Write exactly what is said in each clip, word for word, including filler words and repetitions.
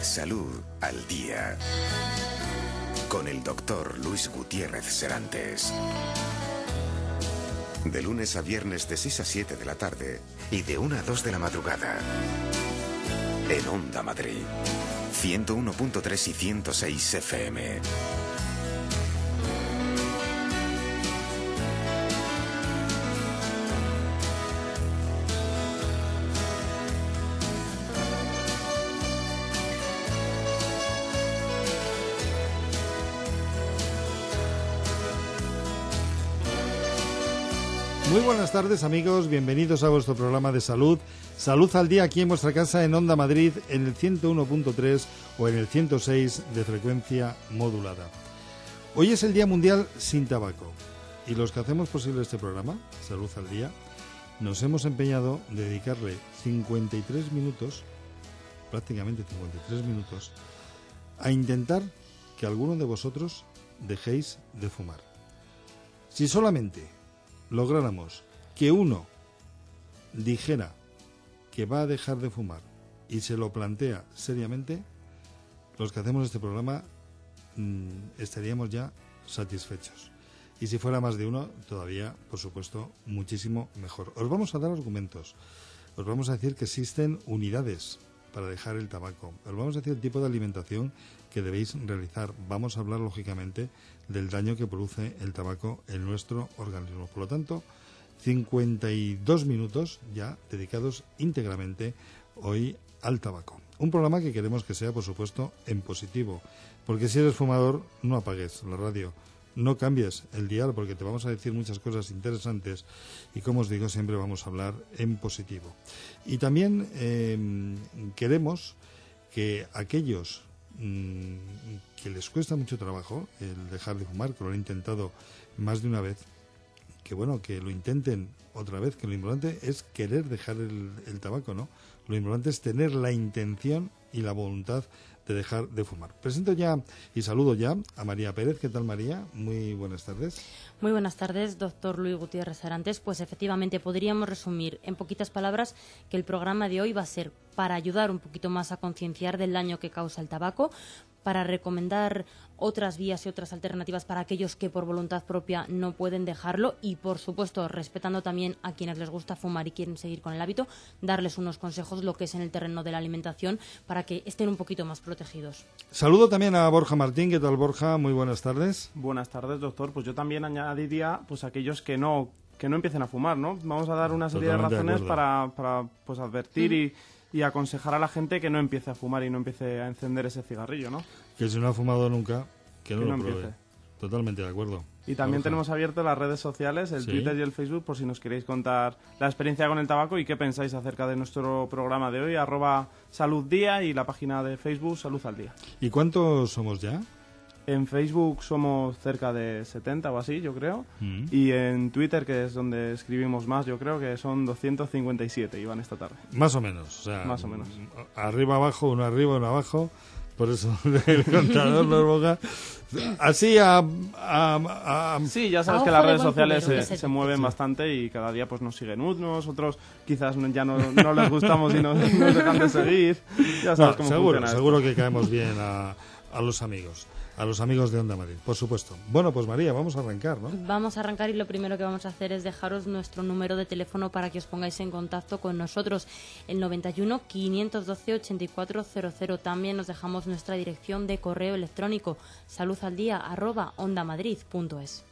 Salud al Día, con el doctor Luis Gutiérrez Serantes. De lunes a viernes de seis a siete de la tarde y de una a dos de la madrugada. En Onda Madrid, ciento uno punto tres y ciento seis F M. Muy buenas tardes, amigos, bienvenidos a vuestro programa de salud, Salud al Día, aquí en vuestra casa en Onda Madrid, en el ciento uno punto tres o en el ciento seis de frecuencia modulada. Hoy es el Día Mundial sin Tabaco y los que hacemos posible este programa, Salud al Día, nos hemos empeñado en dedicarle cincuenta y tres minutos, prácticamente cincuenta y tres minutos, a intentar que alguno de vosotros dejéis de fumar. Si solamente lográramos que uno dijera que va a dejar de fumar y se lo plantea seriamente, los que hacemos este programa mmm, estaríamos ya satisfechos. Y si fuera más de uno, todavía, por supuesto, muchísimo mejor. Os vamos a dar argumentos. Os vamos a decir que existen unidades para dejar el tabaco. Os vamos a decir el tipo de alimentación que debéis realizar. Vamos a hablar, lógicamente, del daño que produce el tabaco en nuestro organismo. Por lo tanto, cincuenta y dos minutos ya dedicados íntegramente hoy al tabaco. Un programa que queremos que sea, por supuesto, en positivo. Porque si eres fumador, no apagues la radio. No cambies el dial porque te vamos a decir muchas cosas interesantes y, como os digo, siempre vamos a hablar en positivo. Y también eh, queremos que aquellos mmm, que les cuesta mucho trabajo el dejar de fumar, que lo han intentado más de una vez, que bueno, que lo intenten otra vez, que lo importante es querer dejar el, el tabaco, ¿no? Lo importante es tener la intención y la voluntad de dejar de fumar. Presento ya y saludo ya a María Pérez. ¿Qué tal, María? Muy buenas tardes. Muy buenas tardes, doctor Luis Gutiérrez Serantes. Pues efectivamente podríamos resumir en poquitas palabras que el programa de hoy va a ser para ayudar un poquito más a concienciar del daño que causa el tabaco, para recomendar otras vías y otras alternativas para aquellos que por voluntad propia no pueden dejarlo y, por supuesto, respetando también a quienes les gusta fumar y quieren seguir con el hábito, darles unos consejos, lo que es en el terreno de la alimentación, para que estén un poquito más protegidos. Saludo también a Borja Martín. ¿Qué tal, Borja? Muy buenas tardes. Buenas tardes, doctor. Pues yo también añadiría pues aquellos que no que no empiecen a fumar, ¿no? Vamos a dar una serie Totalmente de razones de para, para pues advertir mm. y y aconsejar a la gente que no empiece a fumar y no empiece a encender ese cigarrillo, ¿no? Que si no ha fumado nunca, que no, que no lo pruebe. Empiece. Totalmente de acuerdo. Y también Borja. Tenemos abierto las redes sociales, el ¿Sí? Twitter y el Facebook, por si nos queréis contar la experiencia con el tabaco y qué pensáis acerca de nuestro programa de hoy, arroba Salud Día, y la página de Facebook Salud al Día. ¿Y cuántos somos ya? En Facebook somos cerca de setenta o así, yo creo. Mm. Y en Twitter, que es donde escribimos más, yo creo que son doscientos cincuenta y siete, iban esta tarde. Más o menos. O sea, más o menos. Arriba, abajo, uno arriba, uno abajo. Por eso el contador nos boga. Así a, a, a... Sí, ya sabes a que las redes sociales se, se mueven sí. bastante y cada día pues nos siguen unos, otros quizás ya no, no les gustamos y nos, nos dejan de seguir. Ya sabes no, cómo seguro, funciona seguro esto. Que caemos bien a, a los amigos. A los amigos de Onda Madrid, por supuesto. Bueno, pues María, vamos a arrancar, ¿no? Vamos a arrancar y lo primero que vamos a hacer es dejaros nuestro número de teléfono para que os pongáis en contacto con nosotros, el noventa y uno, quinientos doce, ochenta y cuatro cero cero. También nos dejamos nuestra dirección de correo electrónico, saludaldía arroba ondamadrid punto es.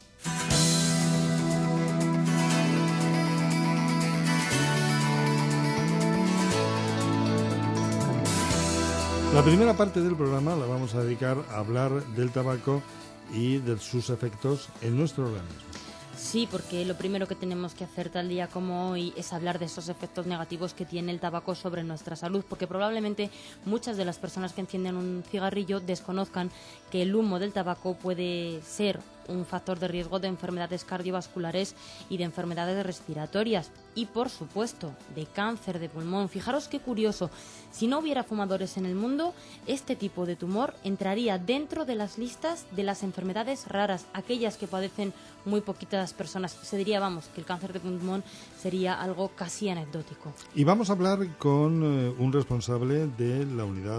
La primera parte del programa la vamos a dedicar a hablar del tabaco y de sus efectos en nuestro organismo. Sí, porque lo primero que tenemos que hacer tal día como hoy es hablar de esos efectos negativos que tiene el tabaco sobre nuestra salud, porque probablemente muchas de las personas que encienden un cigarrillo desconozcan que el humo del tabaco puede ser un factor de riesgo de enfermedades cardiovasculares y de enfermedades respiratorias y, por supuesto, de cáncer de pulmón. Fijaros qué curioso, si no hubiera fumadores en el mundo, este tipo de tumor entraría dentro de las listas de las enfermedades raras, aquellas que padecen muy poquitas personas. Se diría, vamos, que el cáncer de pulmón sería algo casi anecdótico. Y vamos a hablar con eh, un responsable de la unidad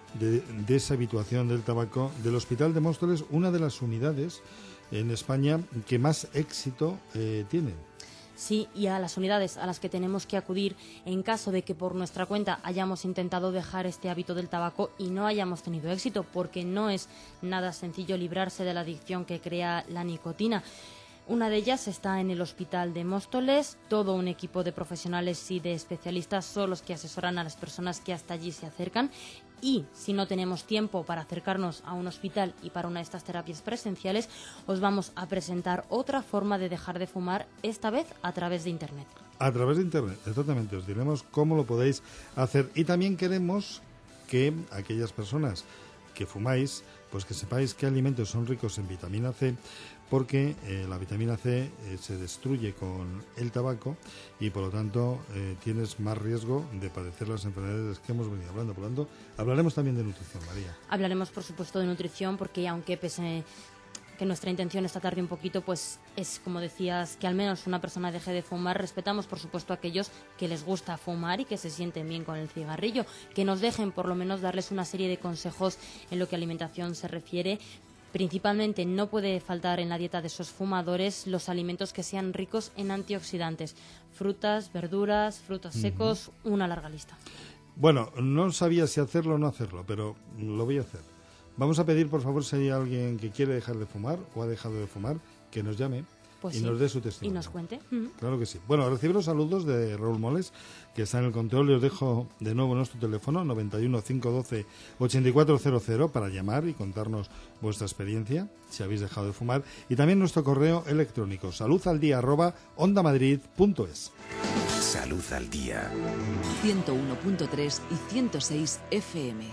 de deshabituación del tabaco del Hospital de Móstoles, una de las unidades en España que más éxito eh, tiene. Sí, y a las unidades a las que tenemos que acudir en caso de que por nuestra cuenta hayamos intentado dejar este hábito del tabaco y no hayamos tenido éxito, porque no es nada sencillo librarse de la adicción que crea la nicotina. Una de ellas está en el Hospital de Móstoles. Todo un equipo de profesionales y de especialistas son los que asesoran a las personas que hasta allí se acercan. Y si no tenemos tiempo para acercarnos a un hospital y para una de estas terapias presenciales, os vamos a presentar otra forma de dejar de fumar, esta vez a través de Internet. A través de Internet, exactamente. Os diremos cómo lo podéis hacer. Y también queremos que aquellas personas que fumáis, pues que sepáis qué alimentos son ricos en vitamina C, porque eh, la vitamina C eh, se destruye con el tabaco y por lo tanto eh, tienes más riesgo de padecer las enfermedades que hemos venido hablando. Por lo tanto, hablaremos también de nutrición, María. Hablaremos, por supuesto, de nutrición, porque aunque pese que nuestra intención esta tarde un poquito, pues es, como decías, que al menos una persona deje de fumar. Respetamos, por supuesto, a aquellos que les gusta fumar y que se sienten bien con el cigarrillo, que nos dejen por lo menos darles una serie de consejos en lo que a alimentación se refiere. Principalmente no puede faltar en la dieta de esos fumadores los alimentos que sean ricos en antioxidantes, frutas, verduras, frutos secos, uh-huh. Una larga lista. Bueno, no sabía si hacerlo o no hacerlo, pero lo voy a hacer. Vamos a pedir, por favor, si hay alguien que quiere dejar de fumar o ha dejado de fumar, que nos llame. Pues y sí, nos dé su testimonio. Y nos cuente. Uh-huh. Claro que sí. Bueno, recibo los saludos de Raúl Moles, que está en el control. Y os dejo de nuevo nuestro teléfono, noventa y uno, cinco doce, ochenta y cuatro cero cero, para llamar y contarnos vuestra experiencia, si habéis dejado de fumar. Y también nuestro correo electrónico, saludaldía arroba ondamadrid punto es. Salud al Día. ciento uno punto tres y ciento seis F M.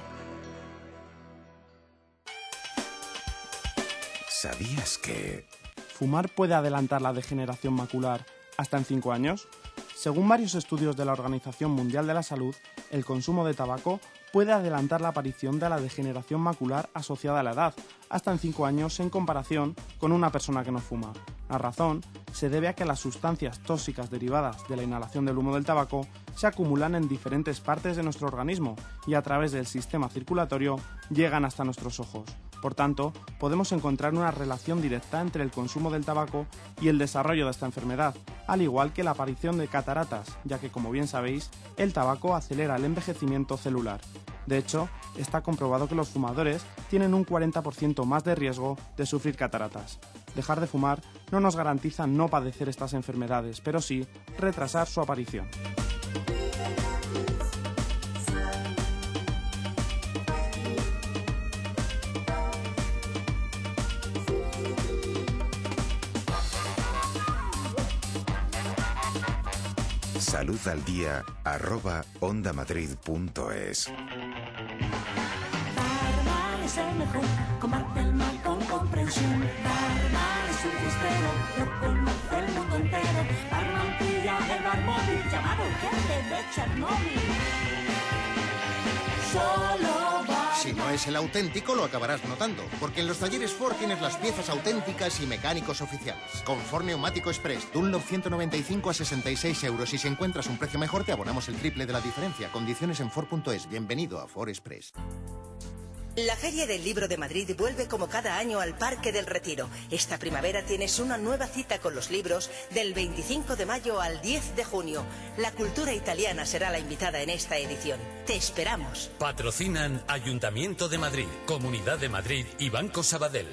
¿Sabías que fumar puede adelantar la degeneración macular hasta en cinco años? Según varios estudios de la Organización Mundial de la Salud, el consumo de tabaco puede adelantar la aparición de la degeneración macular asociada a la edad, hasta en cinco años en comparación con una persona que no fuma. La razón se debe a que las sustancias tóxicas derivadas de la inhalación del humo del tabaco se acumulan en diferentes partes de nuestro organismo y a través del sistema circulatorio llegan hasta nuestros ojos. Por tanto, podemos encontrar una relación directa entre el consumo del tabaco y el desarrollo de esta enfermedad, al igual que la aparición de cataratas, ya que, como bien sabéis, el tabaco acelera el envejecimiento celular. De hecho, está comprobado que los fumadores tienen un cuarenta por ciento más de riesgo de sufrir cataratas. Dejar de fumar no nos garantiza no padecer estas enfermedades, pero sí retrasar su aparición. saludaldía arroba ondamadrid.es. Barman es el mejor, combate el mal con comprensión. Barman es un fiestero, lo conoce el mundo entero. Barman pilla el bar móvil llamado gente de Chernobyl. Solo Barman. Si no es el auténtico, lo acabarás notando, porque en los talleres Ford tienes las piezas auténticas y mecánicos oficiales. Confort Neumático Express, Dunlop ciento noventa y cinco a sesenta y seis euros. Y si encuentras un precio mejor, te abonamos el triple de la diferencia. Condiciones en Ford punto es. Bienvenido a Ford Express. La Feria del Libro de Madrid vuelve como cada año al Parque del Retiro. Esta primavera tienes una nueva cita con los libros del veinticinco de mayo al diez de junio. La cultura italiana será la invitada en esta edición. Te esperamos. Patrocinan Ayuntamiento de Madrid, Comunidad de Madrid y Banco Sabadell.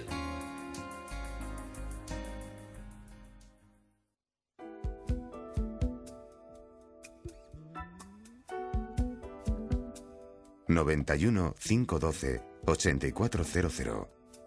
noventa y uno, cinco doce, ochenta y cuatro cero cero.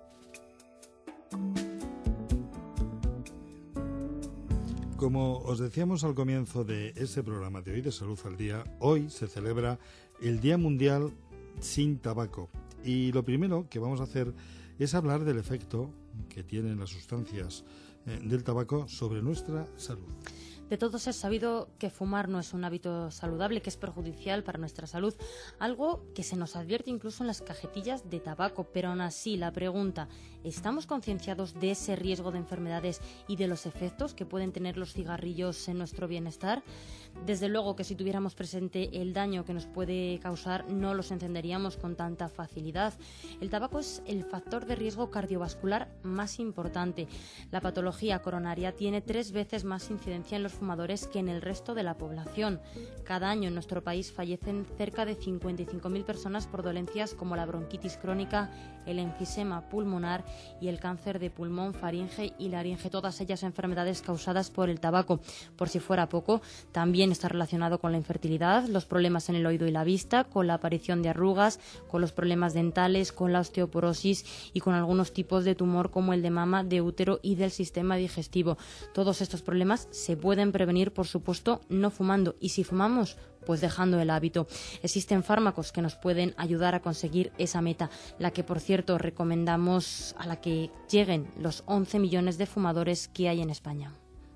Como os decíamos al comienzo de ese programa de hoy de Salud al Día, hoy se celebra el Día Mundial sin Tabaco. Y lo primero que vamos a hacer es hablar del efecto que tienen las sustancias eh, del tabaco sobre nuestra salud. De todos es sabido que fumar no es un hábito saludable, que es perjudicial para nuestra salud, algo que se nos advierte incluso en las cajetillas de tabaco, pero aún así la pregunta, ¿estamos concienciados de ese riesgo de enfermedades y de los efectos que pueden tener los cigarrillos en nuestro bienestar? Desde luego que si tuviéramos presente el daño que nos puede causar, no los encenderíamos con tanta facilidad. El tabaco es el factor de riesgo cardiovascular más importante. La patología coronaria tiene tres veces más incidencia en los fumadores que en el resto de la población. Cada año en nuestro país fallecen cerca de cincuenta y cinco mil personas por dolencias como la bronquitis crónica, el enfisema pulmonar y el cáncer de pulmón, faringe y laringe, todas ellas enfermedades causadas por el tabaco. Por si fuera poco, también está relacionado con la infertilidad, los problemas en el oído y la vista, con la aparición de arrugas, con los problemas dentales, con la osteoporosis y con algunos tipos de tumor como el de mama, de útero y del sistema digestivo. Todos estos problemas se pueden prevenir, por supuesto, no fumando, y si fumamos, pues dejando el hábito. Existen fármacos que nos pueden ayudar a conseguir esa meta, la que, por cierto, recomendamos a la que lleguen los once millones de fumadores que hay en España.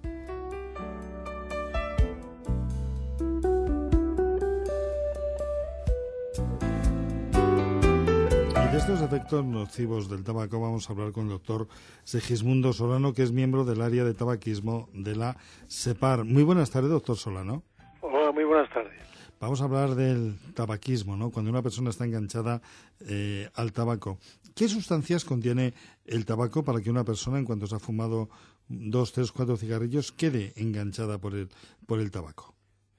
De estos efectos nocivos del tabaco vamos a hablar con el doctor Segismundo Solano, que es miembro del área de tabaquismo de la SEPAR. Muy buenas tardes, doctor Solano. Hola, muy buenas tardes. Vamos a hablar del tabaquismo, ¿no? Cuando una persona está enganchada eh, al tabaco. ¿Qué sustancias contiene el tabaco para que una persona, en cuanto se ha fumado dos, tres, cuatro cigarrillos, quede enganchada por el, por el tabaco?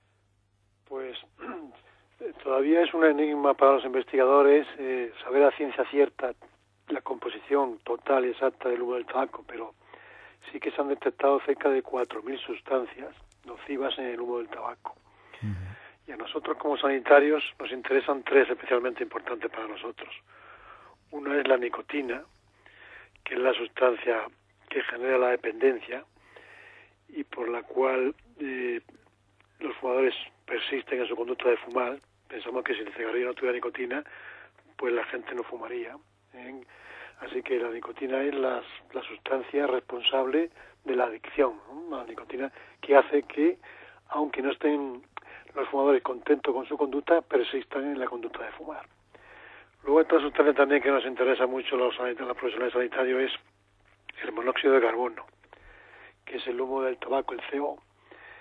Pues todavía es un enigma para los investigadores eh, saber a ciencia cierta la composición total y exacta del humo del tabaco, pero sí que se han detectado cerca de cuatro mil sustancias nocivas en el humo del tabaco. Uh-huh. Y a nosotros como sanitarios nos interesan tres especialmente importantes para nosotros. Una es la nicotina, que es la sustancia que genera la dependencia y por la cual eh, los fumadores persisten en su conducta de fumar. Pensamos que si el cigarrillo no tuviera nicotina, pues la gente no fumaría, ¿eh? Así que la nicotina es la, la sustancia responsable de la adicción, ¿no? La nicotina que hace que, aunque no estén los fumadores contentos con su conducta, persistan en la conducta de fumar. Luego, otra sustancia también que nos interesa mucho a los, los profesionales sanitarios es el monóxido de carbono, que es el humo del tabaco, el C O.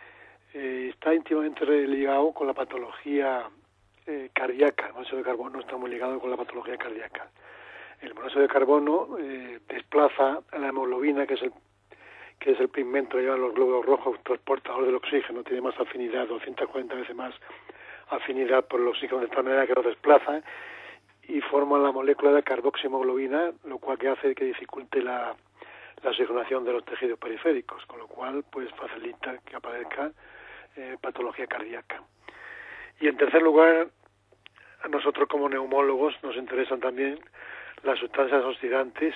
Eh, está íntimamente ligado con la patología eh, cardíaca. El monóxido de carbono está muy ligado con la patología cardíaca. El monóxido de carbono eh, desplaza a la hemoglobina, que es el que es el pigmento que llevan los glóbulos rojos transportador del oxígeno, tiene más afinidad, doscientas cuarenta veces más afinidad por el oxígeno, de tal manera que lo desplaza y forma la molécula de carboxihemoglobina, lo cual que hace que dificulte la, la oxigenación de los tejidos periféricos, con lo cual pues facilita que aparezca eh, patología cardíaca. Y en tercer lugar, a nosotros como neumólogos nos interesan también las sustancias oxidantes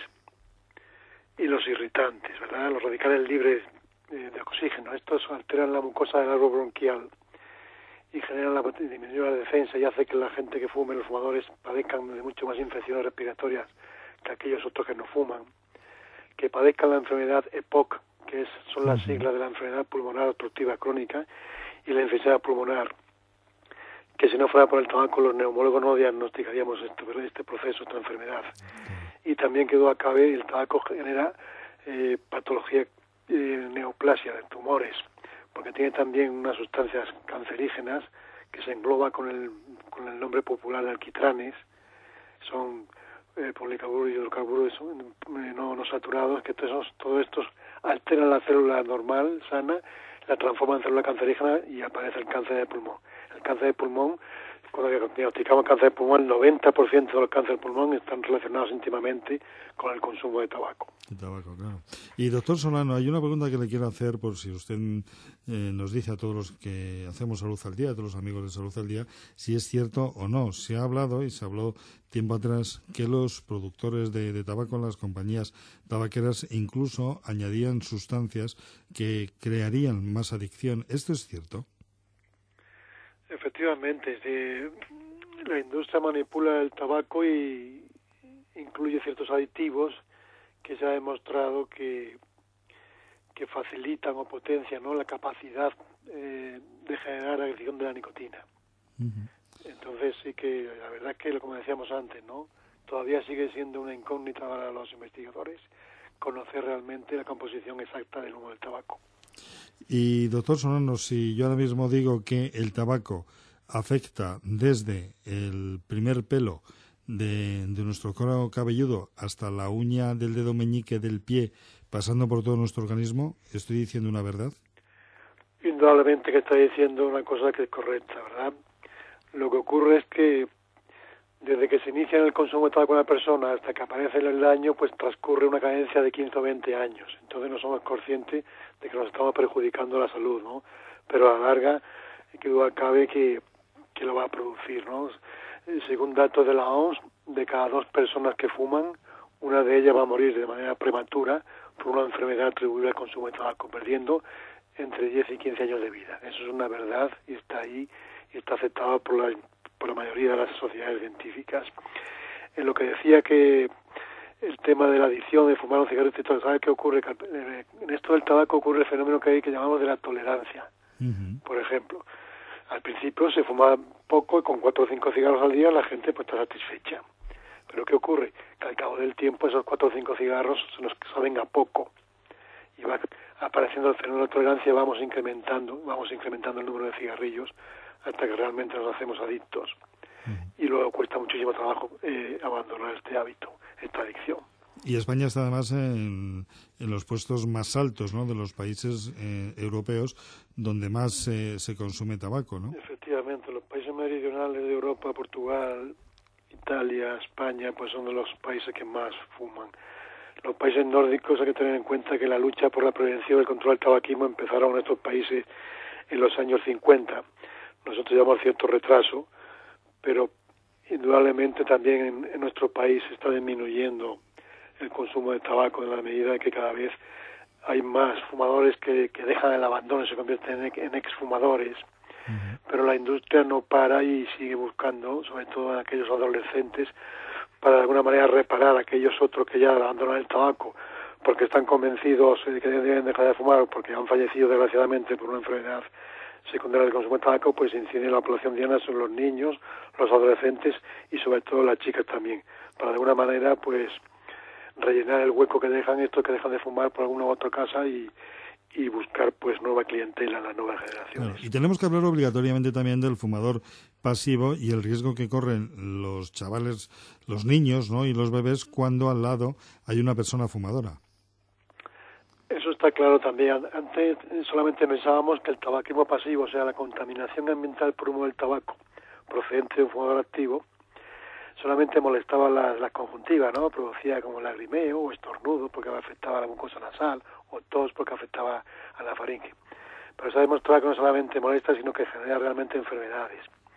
y los irritantes, ¿verdad? Los radicales libres de, de oxígeno. Estos alteran la mucosa del árbol bronquial y generan la disminuyen la defensa y hace que la gente que fume, los fumadores, padezcan de mucho más infecciones respiratorias que aquellos otros que no fuman, que padezcan la enfermedad E P O C, que es, son las siglas de la enfermedad pulmonar obstructiva crónica, y la enfisema pulmonar, que si no fuera por el tabaco los neumólogos no diagnosticaríamos esto, pero este proceso, esta enfermedad. Y también que duda cabe, el tabaco genera eh, patología eh, neoplasia de tumores, porque tiene también unas sustancias cancerígenas que se engloba con el con el nombre popular de alquitranes, son eh, policarburos y hidrocarburos eh, no, no saturados, que todos, todos estos alteran la célula normal, sana, la transforman en célula cancerígena y aparece el cáncer de pulmón. El cáncer de pulmón, cuando diagnosticamos cáncer de pulmón, el noventa por ciento de los cánceres de pulmón están relacionados íntimamente con el consumo de tabaco. El tabaco, claro. Y doctor Solano, hay una pregunta que le quiero hacer por si usted eh, nos dice a todos los que hacemos Salud al Día, a todos los amigos de Salud al Día, si es cierto o no. Se ha hablado, y se habló tiempo atrás, que los productores de, de tabaco, las compañías tabaqueras, incluso añadían sustancias que crearían más adicción. ¿Esto es cierto? Efectivamente, eh, la industria manipula el tabaco y incluye ciertos aditivos que se ha demostrado que, que facilitan o potencian, ¿no?, la capacidad eh, de generar adicción de la nicotina. Uh-huh. Entonces sí que la verdad es que, como decíamos antes, ¿no?, todavía sigue siendo una incógnita para los investigadores conocer realmente la composición exacta del humo del tabaco. Y doctor Solano, si yo ahora mismo digo que el tabaco afecta desde el primer pelo de, de nuestro cuero cabelludo hasta la uña del dedo meñique del pie, pasando por todo nuestro organismo, ¿estoy diciendo una verdad? Indudablemente que está diciendo una cosa que es correcta, ¿verdad? Lo que ocurre es que desde que se inicia el consumo de tabaco en una persona hasta que aparece el daño, pues transcurre una cadencia de quince o veinte años. Entonces no somos conscientes de que nos estamos perjudicando la salud, ¿no? Pero a la larga, que duda cabe que, que lo va a producir, ¿no? Según datos de la O M S, de cada dos personas que fuman, una de ellas va a morir de manera prematura por una enfermedad atribuible al consumo de tabaco, perdiendo entre diez y quince años de vida. Eso es una verdad y está ahí y está aceptado por la, por la mayoría de las sociedades científicas. En lo que decía que el tema de la adicción, de fumar un cigarrillo y todo, ¿sabe qué ocurre? En esto del tabaco ocurre el fenómeno que hay que llamamos de la tolerancia. Uh-huh. Por ejemplo, al principio se fumaba poco y con cuatro o cinco cigarros al día la gente pues está satisfecha. Pero ¿qué ocurre? Que al cabo del tiempo esos cuatro o cinco cigarros se nos saben a poco y va apareciendo el fenómeno de tolerancia, vamos incrementando, vamos incrementando el número de cigarrillos hasta que realmente nos hacemos adictos. Uh-huh. Y luego cuesta muchísimo trabajo eh, abandonar este hábito, esta adicción. Y España está además en, en los puestos más altos, ¿no?, de los países eh, europeos donde más eh, se consume tabaco, ¿no? Efectivamente, los países meridionales de Europa, Portugal, Italia, España, pues son de los países que más fuman. Los países nórdicos hay que tener en cuenta que la lucha por la prevención y el control del tabaquismo empezaron en estos países en los años cincuenta. Nosotros llevamos cierto retraso, pero indudablemente también en, en nuestro país está disminuyendo el consumo de tabaco en la medida que cada vez hay más fumadores que, que dejan el abandono y se convierten en, en exfumadores. Uh-huh. Pero la industria no para y sigue buscando, sobre todo en aquellos adolescentes, para de alguna manera reparar a aquellos otros que ya abandonan el tabaco porque están convencidos de que deben dejar de fumar o porque han fallecido desgraciadamente por una enfermedad secundaria del consumo de tabaco, pues incide en la población diana son los niños, los adolescentes y sobre todo las chicas también, para de alguna manera pues rellenar el hueco que dejan estos que dejan de fumar por alguna u otra casa y, y buscar pues nueva clientela en las nuevas generaciones. Claro, y tenemos que hablar obligatoriamente también del fumador pasivo y el riesgo que corren los chavales, los niños, ¿no?, y los bebés cuando al lado hay una persona fumadora. Eso está claro también. Antes solamente pensábamos que el tabaquismo pasivo, o sea, la contaminación ambiental por humo del tabaco procedente de un fumador activo, solamente molestaba las, las conjuntivas, ¿no? Producía como lagrimeo o estornudo porque afectaba a la mucosa nasal o tos porque afectaba a la faringe. Pero se ha demostrado que no solamente molesta, sino que genera realmente enfermedades.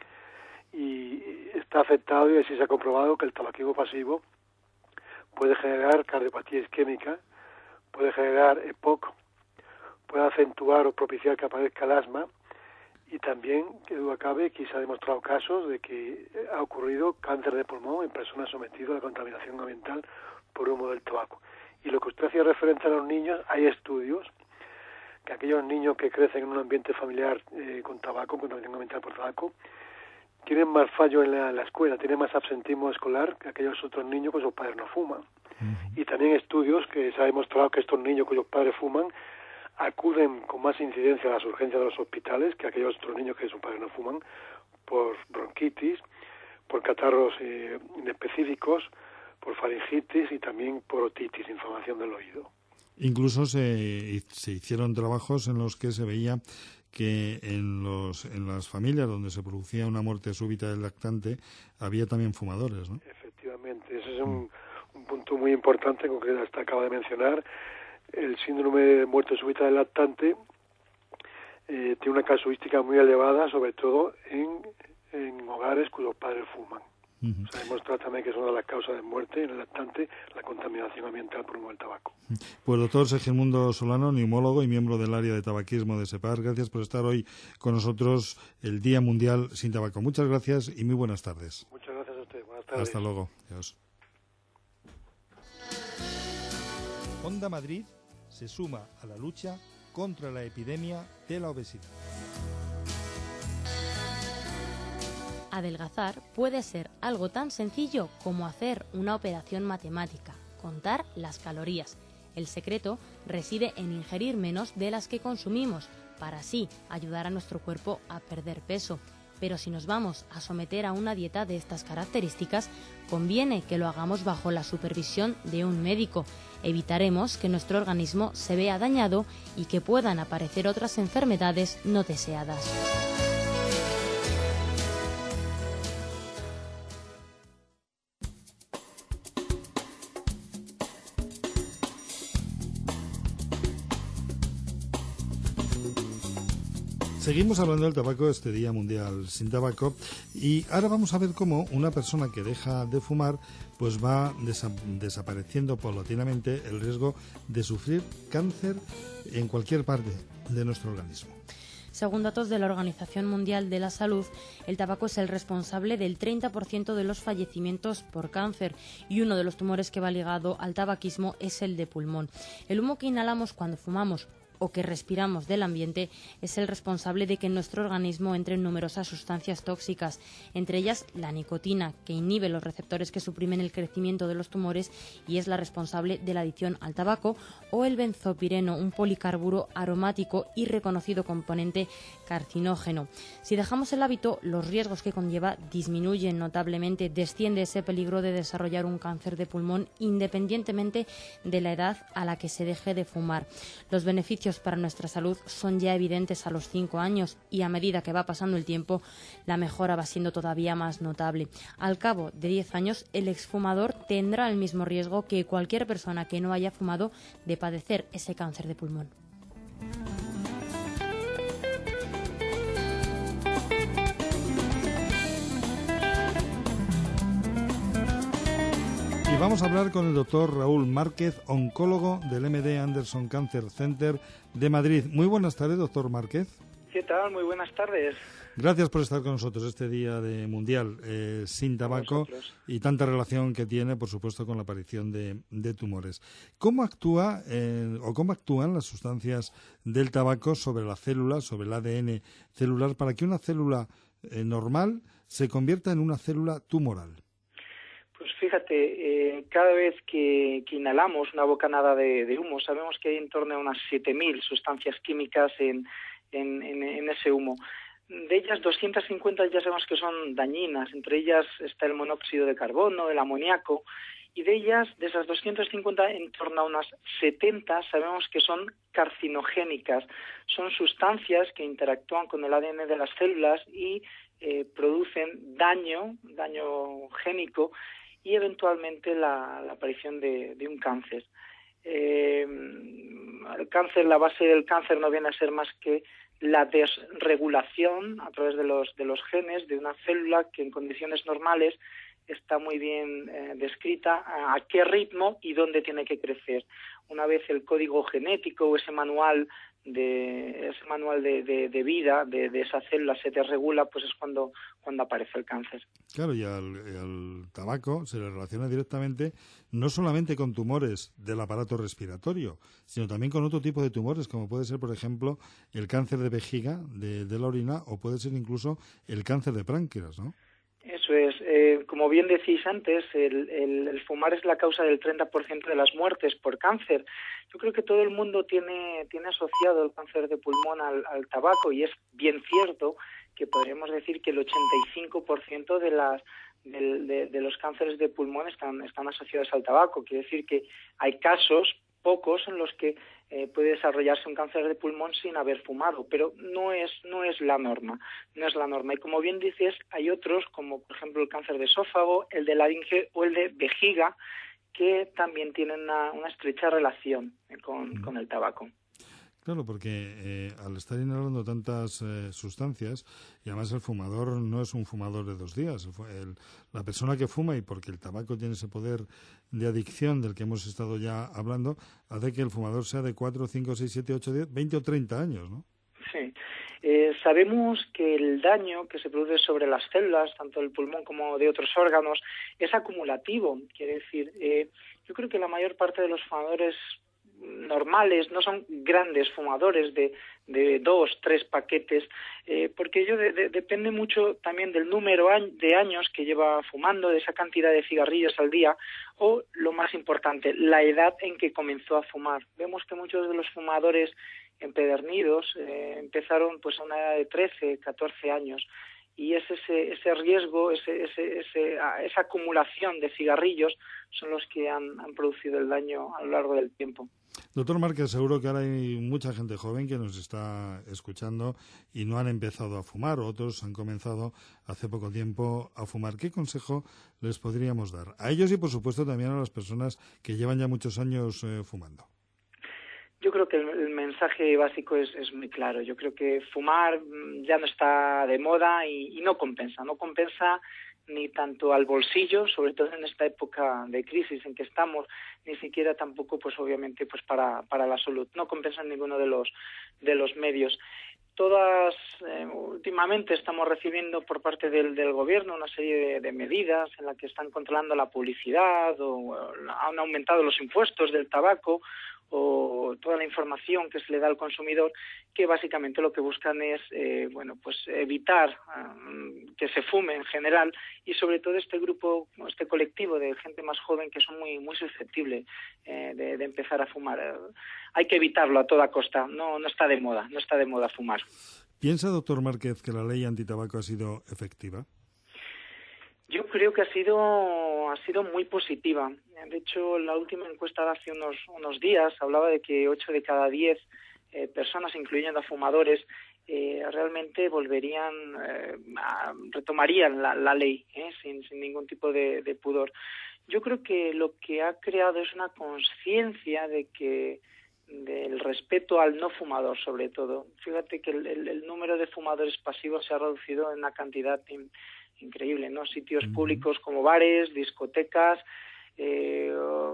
Y está afectado y así se ha comprobado que el tabaquismo pasivo puede generar cardiopatía isquémica, puede generar E P O C, puede acentuar o propiciar que aparezca el asma y también, que duda cabe, que se ha demostrado casos de que ha ocurrido cáncer de pulmón en personas sometidas a la contaminación ambiental por humo del tabaco. Y lo que usted hacía referencia a los niños, hay estudios que aquellos niños que crecen en un ambiente familiar eh, con tabaco, contaminación ambiental por tabaco, tienen más fallo en la, en la escuela, tienen más absentismo escolar que aquellos otros niños cuyos padres no fuman. Uh-huh. Y también estudios que se ha demostrado que estos niños cuyos padres fuman acuden con más incidencia a las urgencias de los hospitales que aquellos otros niños que sus padres no fuman por bronquitis, por catarros eh, inespecíficos, por faringitis y también por otitis, inflamación del oído. Incluso se, se hicieron trabajos en los que se veía que en los en las familias donde se producía una muerte súbita del lactante había también fumadores, ¿no? Efectivamente, ese es un, un punto muy importante que hasta acaba de mencionar. El síndrome de muerte súbita del lactante eh, tiene una casuística muy elevada, sobre todo en, en hogares cuyos padres fuman. Uh-huh. Se demuestra también que es una de las causas de muerte en el lactante, la contaminación ambiental por humo del tabaco. Pues doctor Segismundo Solano, neumólogo y miembro del área de tabaquismo de SEPAR, gracias por estar hoy con nosotros el Día Mundial sin Tabaco. Muchas gracias y muy buenas tardes. Muchas gracias a usted. Buenas tardes. Hasta luego. Adiós. Onda Madrid se suma a la lucha contra la epidemia de la obesidad. Adelgazar puede ser algo tan sencillo como hacer una operación matemática, contar las calorías. El secreto reside en ingerir menos de las que consumimos, para así ayudar a nuestro cuerpo a perder peso. Pero si nos vamos a someter a una dieta de estas características, conviene que lo hagamos bajo la supervisión de un médico. Evitaremos que nuestro organismo se vea dañado y que puedan aparecer otras enfermedades no deseadas. Seguimos hablando del tabaco, este Día Mundial sin Tabaco, y ahora vamos a ver cómo una persona que deja de fumar pues va desa- desapareciendo paulatinamente el riesgo de sufrir cáncer en cualquier parte de nuestro organismo. Según datos de la Organización Mundial de la Salud, el tabaco es el responsable del treinta por ciento de los fallecimientos por cáncer y uno de los tumores que va ligado al tabaquismo es el de pulmón. El humo que inhalamos cuando fumamos o que respiramos del ambiente es el responsable de que en nuestro organismo entren numerosas sustancias tóxicas, entre ellas la nicotina, que inhibe los receptores que suprimen el crecimiento de los tumores y es la responsable de la adicción al tabaco, o el benzopireno, un policarburo aromático y reconocido componente carcinógeno. Si dejamos el hábito, los riesgos que conlleva disminuyen notablemente, desciende ese peligro de desarrollar un cáncer de pulmón independientemente de la edad a la que se deje de fumar. Los beneficios para nuestra salud son ya evidentes a los cinco años y a medida que va pasando el tiempo, la mejora va siendo todavía más notable. Al cabo de diez años, el exfumador tendrá el mismo riesgo que cualquier persona que no haya fumado de padecer ese cáncer de pulmón. Y vamos a hablar con el doctor Raúl Márquez, oncólogo del M D Anderson Cancer Center de Madrid. Muy buenas tardes, doctor Márquez. ¿Qué tal? Muy buenas tardes. Gracias por estar con nosotros este día de mundial eh, sin tabaco y tanta relación que tiene, por supuesto, con la aparición de, de tumores. ¿Cómo actúa eh, o cómo actúan las sustancias del tabaco sobre la célula, sobre el A D N celular, para que una célula eh, normal se convierta en una célula tumoral? Pues fíjate, eh, cada vez que, que inhalamos una bocanada de, de humo, sabemos que hay en torno a unas siete mil sustancias químicas en, en, en, en ese humo. De ellas, doscientas cincuenta ya sabemos que son dañinas, entre ellas está el monóxido de carbono, el amoníaco, y de ellas, de esas doscientas cincuenta, en torno a unas setenta sabemos que son carcinogénicas. Son sustancias que interactúan con el A D N de las células y eh, producen daño, daño génico, y eventualmente la, la aparición de, de un cáncer. Eh, el cáncer, la base del cáncer no viene a ser más que la desregulación a través de los, de los genes de una célula que en condiciones normales está muy bien eh, descrita a, a qué ritmo y dónde tiene que crecer. Una vez el código genético o ese manual de ese manual de, de, de vida de, de esa célula se desregula, pues es cuando, cuando aparece el cáncer. Claro, y al, al tabaco se le relaciona directamente no solamente con tumores del aparato respiratorio, sino también con otro tipo de tumores, como puede ser, por ejemplo, el cáncer de vejiga, de, de la orina, o puede ser incluso el cáncer de páncreas, ¿no? Eso es. Eh, como bien decís antes, el, el, el fumar es la causa del treinta por ciento de las muertes por cáncer. Yo creo que todo el mundo tiene, tiene asociado el cáncer de pulmón al, al tabaco, y es bien cierto que podríamos decir que el ochenta y cinco por ciento de, las, de, de, de los cánceres de pulmón están, están asociados al tabaco. Quiere decir que hay casos, pocos, en los que eh, puede desarrollarse un cáncer de pulmón sin haber fumado, pero no es no es la norma, no es la norma. Y como bien dices, hay otros, como por ejemplo el cáncer de esófago, el de laringe o el de vejiga, que también tienen una, una estrecha relación eh, con, con el tabaco. Claro, porque eh, al estar inhalando tantas eh, sustancias, y además el fumador no es un fumador de dos días, el, el, la persona que fuma, y porque el tabaco tiene ese poder de adicción del que hemos estado ya hablando, hace que el fumador sea de cuatro, cinco, seis, siete, ocho, diez, veinte o treinta años, ¿no? Sí. Eh, sabemos que el daño que se produce sobre las células, tanto del pulmón como de otros órganos, es acumulativo. Quiere decir, eh, yo creo que la mayor parte de los fumadores normales, no son grandes fumadores de, de dos, tres paquetes, eh, porque ello de, de, depende mucho también del número de años que lleva fumando, de esa cantidad de cigarrillos al día, o lo más importante, la edad en que comenzó a fumar. Vemos que muchos de los fumadores empedernidos eh, empezaron pues a una edad de trece, catorce años, y es ese, ese riesgo, ese, ese, ese, esa acumulación de cigarrillos son los que han, han producido el daño a lo largo del tiempo. Doctor Márquez, seguro que ahora hay mucha gente joven que nos está escuchando y no han empezado a fumar, otros han comenzado hace poco tiempo a fumar. ¿Qué consejo les podríamos dar? A ellos y, por supuesto, también a las personas que llevan ya muchos años eh, fumando. Yo creo que el, el mensaje básico es, es muy claro. Yo creo que fumar ya no está de moda y, y no compensa. No compensa ni tanto al bolsillo, sobre todo en esta época de crisis en que estamos, ni siquiera tampoco, pues obviamente, pues para, para la salud. No compensa en ninguno de los, de los medios. Todas, eh, últimamente estamos recibiendo por parte del, del gobierno una serie de, de medidas en las que están controlando la publicidad o, o han aumentado los impuestos del tabaco o toda la información que se le da al consumidor, que básicamente lo que buscan es eh, bueno pues evitar um, que se fume en general, y sobre todo este grupo, este colectivo de gente más joven que son muy muy susceptibles eh, de, de empezar a fumar. Eh, hay que evitarlo a toda costa, no no está de moda, no está de moda fumar. ¿Piensa, doctor Márquez, que la ley antitabaco ha sido efectiva? Yo creo que ha sido ha sido muy positiva. De hecho, la última encuesta de hace unos unos días hablaba de que ocho de cada diez eh, personas, incluyendo a fumadores, eh, realmente volverían, eh, a, retomarían la, la ley eh, sin, sin ningún tipo de, de pudor. Yo creo que lo que ha creado es una conciencia de que del respeto al no fumador, sobre todo. Fíjate que el, el, el número de fumadores pasivos se ha reducido en una cantidad in, increíble, ¿no? Sitios públicos como bares, discotecas, eh,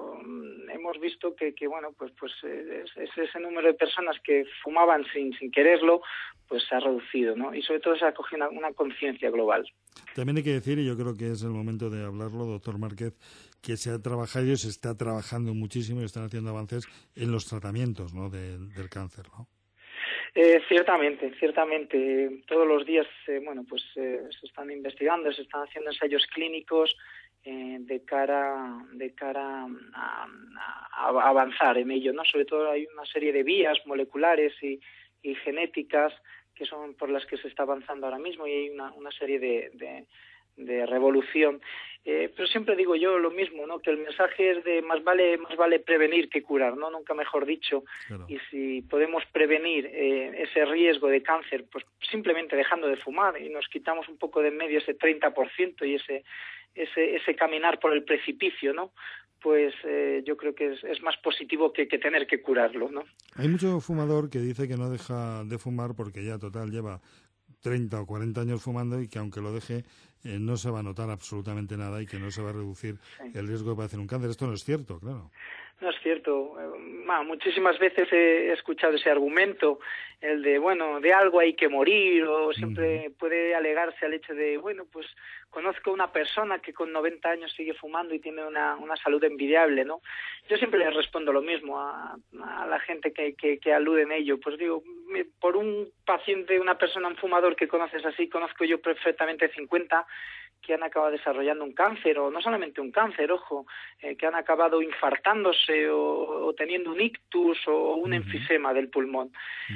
hemos visto que, que bueno, pues pues eh, es, ese número de personas que fumaban sin sin quererlo, pues se ha reducido, ¿no? Y sobre todo se ha cogido una, una conciencia global. También hay que decir, y yo creo que es el momento de hablarlo, doctor Márquez, que se ha trabajado y se está trabajando muchísimo y están haciendo avances en los tratamientos, ¿no?, de, del cáncer, ¿no? Eh, ciertamente, ciertamente. Todos los días, eh, bueno, pues eh, se están investigando, se están haciendo ensayos clínicos eh, de cara, de cara a, a, a avanzar en ello, ¿no? Sobre todo hay una serie de vías moleculares y, y genéticas que son por las que se está avanzando ahora mismo, y hay una, una serie de, de, de revolución. Eh, pero siempre digo yo lo mismo, ¿no? Que el mensaje es de más vale más vale prevenir que curar, ¿no? Nunca mejor dicho. Claro. Y si podemos prevenir eh, ese riesgo de cáncer, pues simplemente dejando de fumar, y nos quitamos un poco de en medio ese treinta por ciento y ese ese ese caminar por el precipicio, ¿no? Pues eh, yo creo que es, es más positivo que, que tener que curarlo, ¿no? Hay mucho fumador que dice que no deja de fumar porque ya total lleva treinta o cuarenta años fumando, y que aunque lo deje eh, no se va a notar absolutamente nada y que no se va a reducir sí. el riesgo de padecer un cáncer. Esto no es cierto, claro. No es cierto. Bueno, muchísimas veces he escuchado ese argumento, el de, bueno, de algo hay que morir, o siempre uh-huh. puede alegarse al hecho de, bueno, pues conozco una persona que con noventa años sigue fumando y tiene una, una salud envidiable, ¿no? Yo siempre les respondo lo mismo a, a la gente que, que, que alude en ello. Pues digo, por un paciente, una persona, un fumador que conoces así, conozco yo perfectamente cincuenta que han acabado desarrollando un cáncer, o no solamente un cáncer, ojo, eh, que han acabado infartándose o, o teniendo un ictus o un uh-huh. enfisema del pulmón. Uh-huh.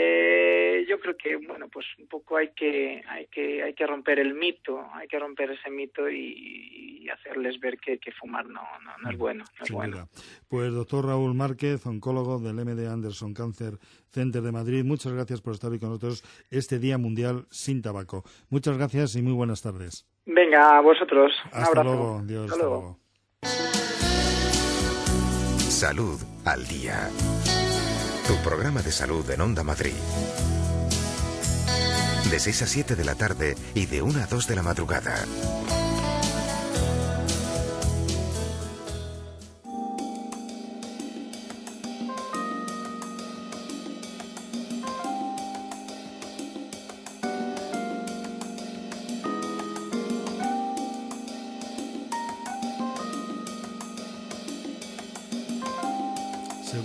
Eh, yo creo que, bueno, pues un poco hay que hay que hay que romper el mito, hay que romper ese mito y, y hacerles ver que, que fumar no no, no es bueno, no es Sin bueno. duda. Pues doctor Raúl Márquez, oncólogo del M D Anderson Cancer Center de Madrid, muchas gracias por estar hoy con nosotros este Día Mundial sin Tabaco. Muchas gracias y muy buenas tardes. Venga, a vosotros. Un hasta abrazo. Luego. Dios, hasta, hasta luego. luego. Salud al Día. Tu programa de salud en Onda Madrid. De seis a siete de la tarde y de una a dos de la madrugada.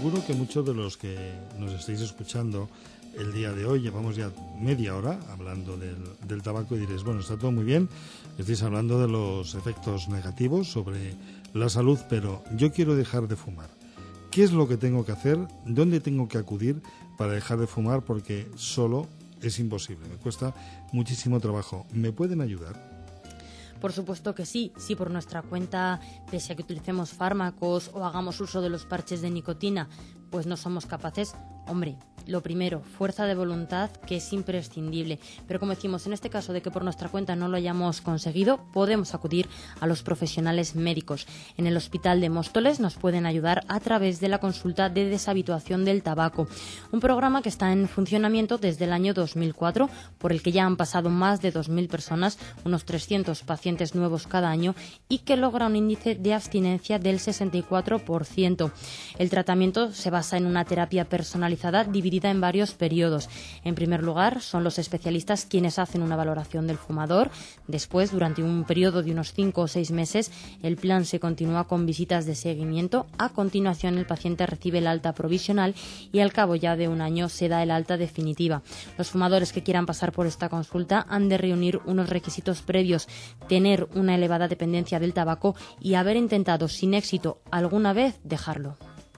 seguro que muchos de los que nos estáis escuchando el día de hoy, llevamos ya media hora hablando del, del tabaco y diréis, bueno, está todo muy bien, estáis hablando de los efectos negativos sobre la salud, pero yo quiero dejar de fumar. ¿Qué es lo que tengo que hacer? ¿Dónde tengo que acudir para dejar de fumar? Porque solo es imposible, me cuesta muchísimo trabajo. ¿Me pueden ayudar? Por supuesto que sí, si por nuestra cuenta, pese a que utilicemos fármacos o hagamos uso de los parches de nicotina, pues no somos capaces, hombre, lo primero, fuerza de voluntad, que es imprescindible. Pero como decimos, en este caso de que por nuestra cuenta no lo hayamos conseguido, podemos acudir a los profesionales médicos. En el Hospital de Móstoles nos pueden ayudar a través de la consulta de deshabituación del tabaco, un programa que está en funcionamiento desde el año dos mil cuatro, por el que ya han pasado más de dos mil personas, unos trescientos pacientes nuevos cada año, y que logra un índice de abstinencia del sesenta y cuatro por ciento. El tratamiento se basa en una terapia personalizada dividida en varios periodos. En primer lugar, son los especialistas quienes hacen una valoración del fumador. Después, durante un periodo de unos cinco o seis meses, el plan se continúa con visitas de seguimiento. A continuación, el paciente recibe el alta provisional y al cabo ya de un año se da el alta definitiva. Los fumadores que quieran pasar por esta consulta han de reunir unos requisitos previos: tener una elevada dependencia del tabaco y haber intentado sin éxito alguna vez dejarlo.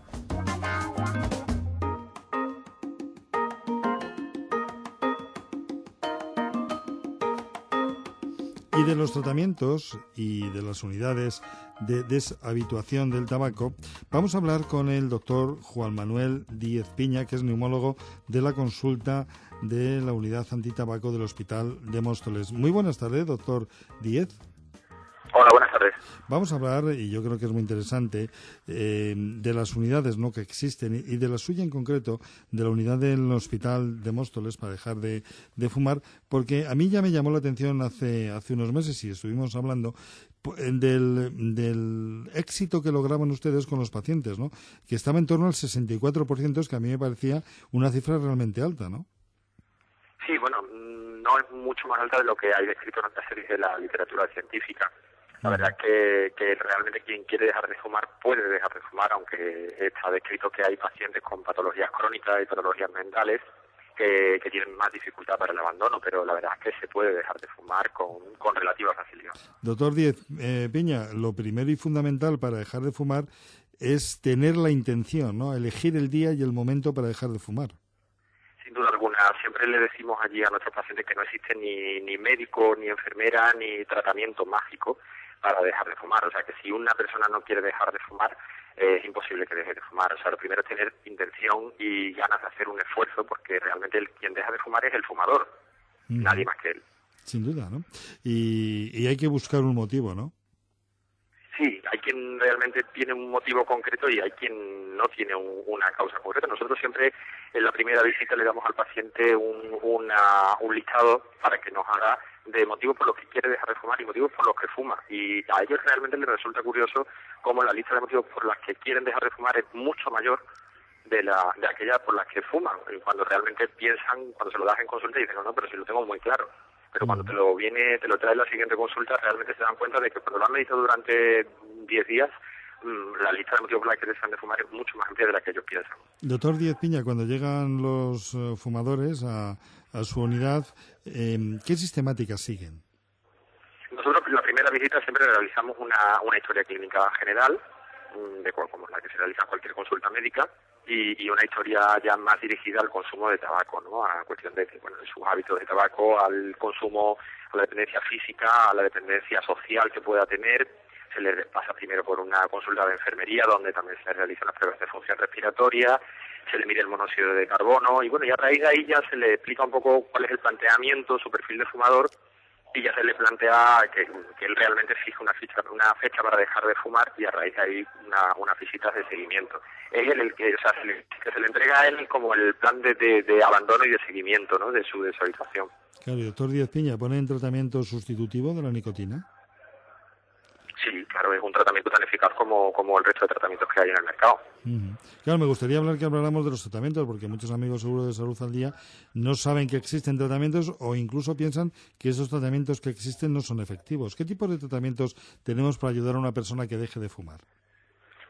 Y de los tratamientos y de las unidades de deshabituación del tabaco, vamos a hablar con el doctor Juan Manuel Díez Piña, que es neumólogo de la consulta de la unidad antitabaco del Hospital de Móstoles. Muy buenas tardes, doctor Díez. Hola, buenas tardes. Vamos a hablar, y yo creo que es muy interesante, eh, de las unidades ¿no? que existen y de la suya en concreto, de la unidad del Hospital de Móstoles para dejar de, de fumar, porque a mí ya me llamó la atención hace, hace unos meses y estuvimos hablando del, del éxito que lograban ustedes con los pacientes, ¿no? Que estaba en torno al sesenta y cuatro por ciento, que a mí me parecía una cifra realmente alta, ¿no? Sí, bueno, no es mucho más alta de lo que hay descrito en otras series de la literatura científica. La verdad es que, que realmente quien quiere dejar de fumar puede dejar de fumar, aunque está descrito que hay pacientes con patologías crónicas y patologías mentales que, que tienen más dificultad para el abandono, pero la verdad es que se puede dejar de fumar con, con relativa facilidad. Doctor Díez eh, Piña, lo primero y fundamental para dejar de fumar es tener la intención, ¿no? Elegir el día y el momento para dejar de fumar. Sin duda alguna, siempre le decimos allí a nuestros pacientes que no existe ni, ni médico, ni enfermera, ni tratamiento mágico para dejar de fumar. O sea, que si una persona no quiere dejar de fumar, eh, es imposible que deje de fumar. O sea, lo primero es tener intención y ganas de hacer un esfuerzo, porque realmente el quien deja de fumar es el fumador, mm. nadie más que él. Sin duda, ¿no? Y, y hay que buscar un motivo, ¿no? Sí, hay quien realmente tiene un motivo concreto y hay quien no tiene un, una causa concreta. Nosotros siempre en la primera visita le damos al paciente un, una, un listado para que nos haga de motivos por los que quiere dejar de fumar y motivos por los que fuma. Y a ellos realmente les resulta curioso cómo la lista de motivos por las que quieren dejar de fumar es mucho mayor de la de aquellas por las que fuman. Y cuando realmente piensan, cuando se lo das en consulta, dicen, no, no, pero si lo tengo muy claro. Pero cuando te lo viene, te lo trae la siguiente consulta, realmente se dan cuenta de que cuando lo han meditado durante diez días, la lista de motivos por las que dejan de fumar es mucho más amplia de la que ellos piensan. Doctor Díez Piña, cuando llegan los uh, fumadores a, a su unidad, eh, ¿qué sistemáticas siguen? Nosotros en la primera visita siempre realizamos una, una historia clínica general, de cual, como la que se realiza cualquier consulta médica, y, y una historia ya más dirigida al consumo de tabaco, ¿no? A cuestión de, bueno, de sus hábitos de tabaco, al consumo, a la dependencia física, a la dependencia social que pueda tener. Se le pasa primero por una consulta de enfermería, donde también se le realizan las pruebas de función respiratoria, se le mide el monóxido de carbono, y bueno, y a raíz de ahí ya se le explica un poco cuál es el planteamiento, su perfil de fumador, y ya se le plantea que, que él realmente fija una fecha, una fecha para dejar de fumar, y a raíz de ahí una, unas visitas de seguimiento. Es él el que, o sea, se le, que se le entrega a él como el plan de, de, de abandono y de seguimiento, ¿no?, de su deshabituación. Claro, doctor Díez Piña, ¿pone en tratamiento sustitutivo de la nicotina? Sí, claro, es un tratamiento tan eficaz como, como el resto de tratamientos que hay en el mercado. Uh-huh. Claro, me gustaría hablar que habláramos de los tratamientos, porque muchos amigos seguros de Salud al Día no saben que existen tratamientos o incluso piensan que esos tratamientos que existen no son efectivos. ¿Qué tipo de tratamientos tenemos para ayudar a una persona que deje de fumar?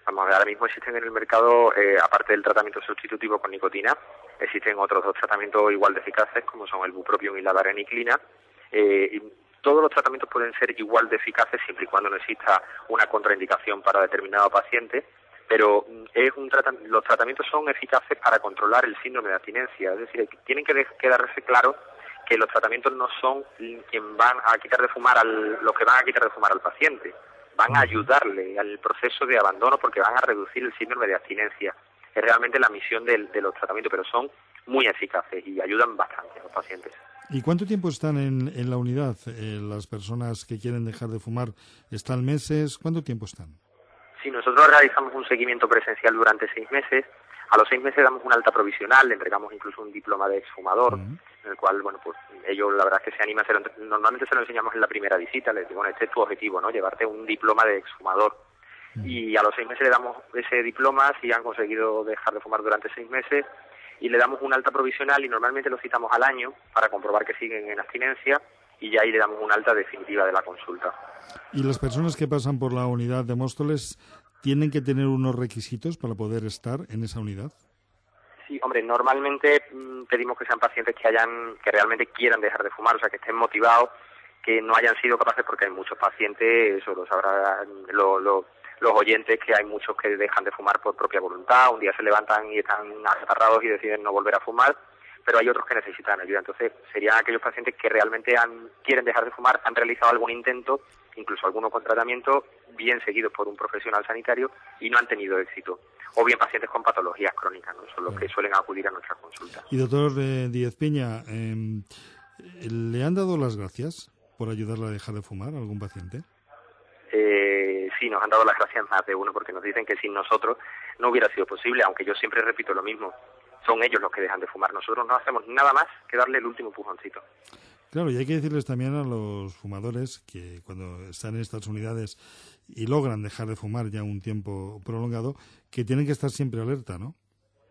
Vamos a ver, ahora mismo existen en el mercado, eh, aparte del tratamiento sustitutivo con nicotina, existen otros dos tratamientos igual de eficaces, como son el bupropión y la vareniclina. Eh, y todos los tratamientos pueden ser igual de eficaces siempre y cuando no exista una contraindicación para determinado paciente, pero es un trata- los tratamientos son eficaces para controlar el síndrome de abstinencia, es decir, tienen que quedarse claro que los tratamientos no son quien van a quitar de fumar al, los que van a quitar de fumar al paciente, van a ayudarle al proceso de abandono porque van a reducir el síndrome de abstinencia. Es realmente la misión del, de los tratamientos, pero son muy eficaces y ayudan bastante a los pacientes. ¿Y cuánto tiempo están en, en la unidad eh, las personas que quieren dejar de fumar? ¿Están meses? ¿Cuánto tiempo están? Sí, nosotros realizamos un seguimiento presencial durante seis meses. A los seis meses damos una alta provisional, le entregamos incluso un diploma de exfumador, uh-huh. en el cual, bueno, pues ellos la verdad es que se animan a hacer, normalmente se lo enseñamos en la primera visita, les digo, bueno, este es tu objetivo, ¿no? Llevarte un diploma de exfumador. Uh-huh. Y a los seis meses le damos ese diploma, si han conseguido dejar de fumar durante seis meses, y le damos una alta provisional y normalmente lo citamos al año para comprobar que siguen en abstinencia y ya ahí le damos una alta definitiva de la consulta. ¿Y las personas que pasan por la unidad de Móstoles tienen que tener unos requisitos para poder estar en esa unidad? Sí, hombre, normalmente mmm, pedimos que sean pacientes que hayan, que realmente quieran dejar de fumar, o sea, que estén motivados, que no hayan sido capaces, porque hay muchos pacientes, eso lo sabrán lo, lo, los oyentes, que hay muchos que dejan de fumar por propia voluntad, un día se levantan y están atarrados y deciden no volver a fumar, pero hay otros que necesitan ayuda. Entonces, serían aquellos pacientes que realmente han, quieren dejar de fumar, han realizado algún intento, incluso algunos con tratamiento, bien seguidos por un profesional sanitario y no han tenido éxito. O bien pacientes con patologías crónicas, ¿no? Son los que suelen acudir a nuestras consultas. Y doctor eh, Díez Piña, eh, ¿le han dado las gracias por ayudarle a dejar de fumar a algún paciente? Eh, sí, nos han dado las gracias más de uno, porque nos dicen que sin nosotros no hubiera sido posible, aunque yo siempre repito lo mismo, son ellos los que dejan de fumar, nosotros no hacemos nada más que darle el último empujoncito. Claro, y hay que decirles también a los fumadores que cuando están en estas unidades y logran dejar de fumar ya un tiempo prolongado, que tienen que estar siempre alerta, ¿no?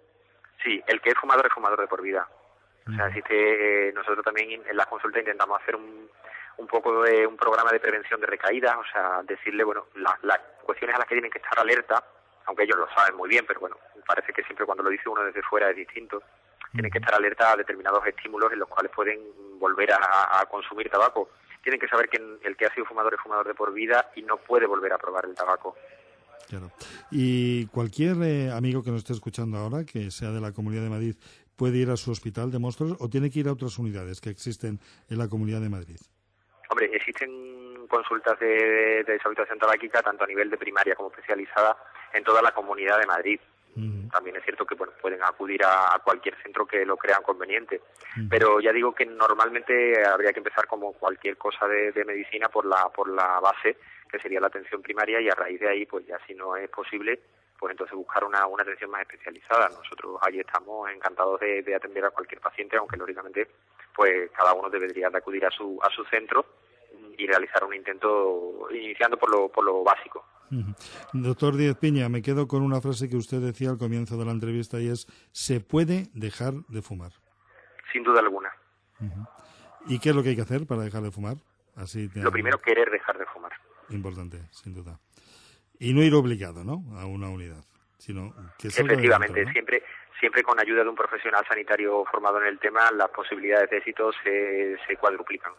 Sí, el que es fumador es fumador de por vida. O sea, así que eh, nosotros también en la consulta intentamos hacer un, un poco de un programa de prevención de recaídas, o sea, decirle, bueno, las la cuestiones a las que tienen que estar alerta, aunque ellos lo saben muy bien, pero bueno, parece que siempre cuando lo dice uno desde fuera es distinto. Tienen que estar alerta a determinados estímulos en los cuales pueden volver a, a consumir tabaco. Tienen que saber que el que ha sido fumador es fumador de por vida y no puede volver a probar el tabaco. Claro. Y cualquier eh, amigo que nos esté escuchando ahora, que sea de la Comunidad de Madrid, ¿puede ir a su hospital de Móstoles o tiene que ir a otras unidades que existen en la Comunidad de Madrid? Hombre, existen consultas de, de deshabituación tabáquica tanto a nivel de primaria como especializada en toda la Comunidad de Madrid. Uh-huh. También es cierto que bueno, pueden acudir a, a cualquier centro que lo crean conveniente, uh-huh. pero ya digo que normalmente habría que empezar como cualquier cosa de, de medicina por la por la base, que sería la atención primaria, y a raíz de ahí, pues ya si no es posible, pues entonces buscar una, una atención más especializada. Nosotros ahí estamos encantados de, de atender a cualquier paciente, aunque lógicamente pues cada uno debería de acudir a su a su centro y realizar un intento iniciando por lo por lo básico. Uh-huh. Doctor Díez Piña, me quedo con una frase que usted decía al comienzo de la entrevista y es: ¿se puede dejar de fumar? Sin duda alguna. Uh-huh. ¿Y qué es lo que hay que hacer para dejar de fumar? Así te... Lo primero, querer dejar de fumar. Importante, sin duda. Y no ir obligado, ¿no?, a una unidad, sino que salga efectivamente, de dentro, ¿no? siempre siempre con ayuda de un profesional sanitario formado en el tema, las posibilidades de éxito se, se cuadruplican.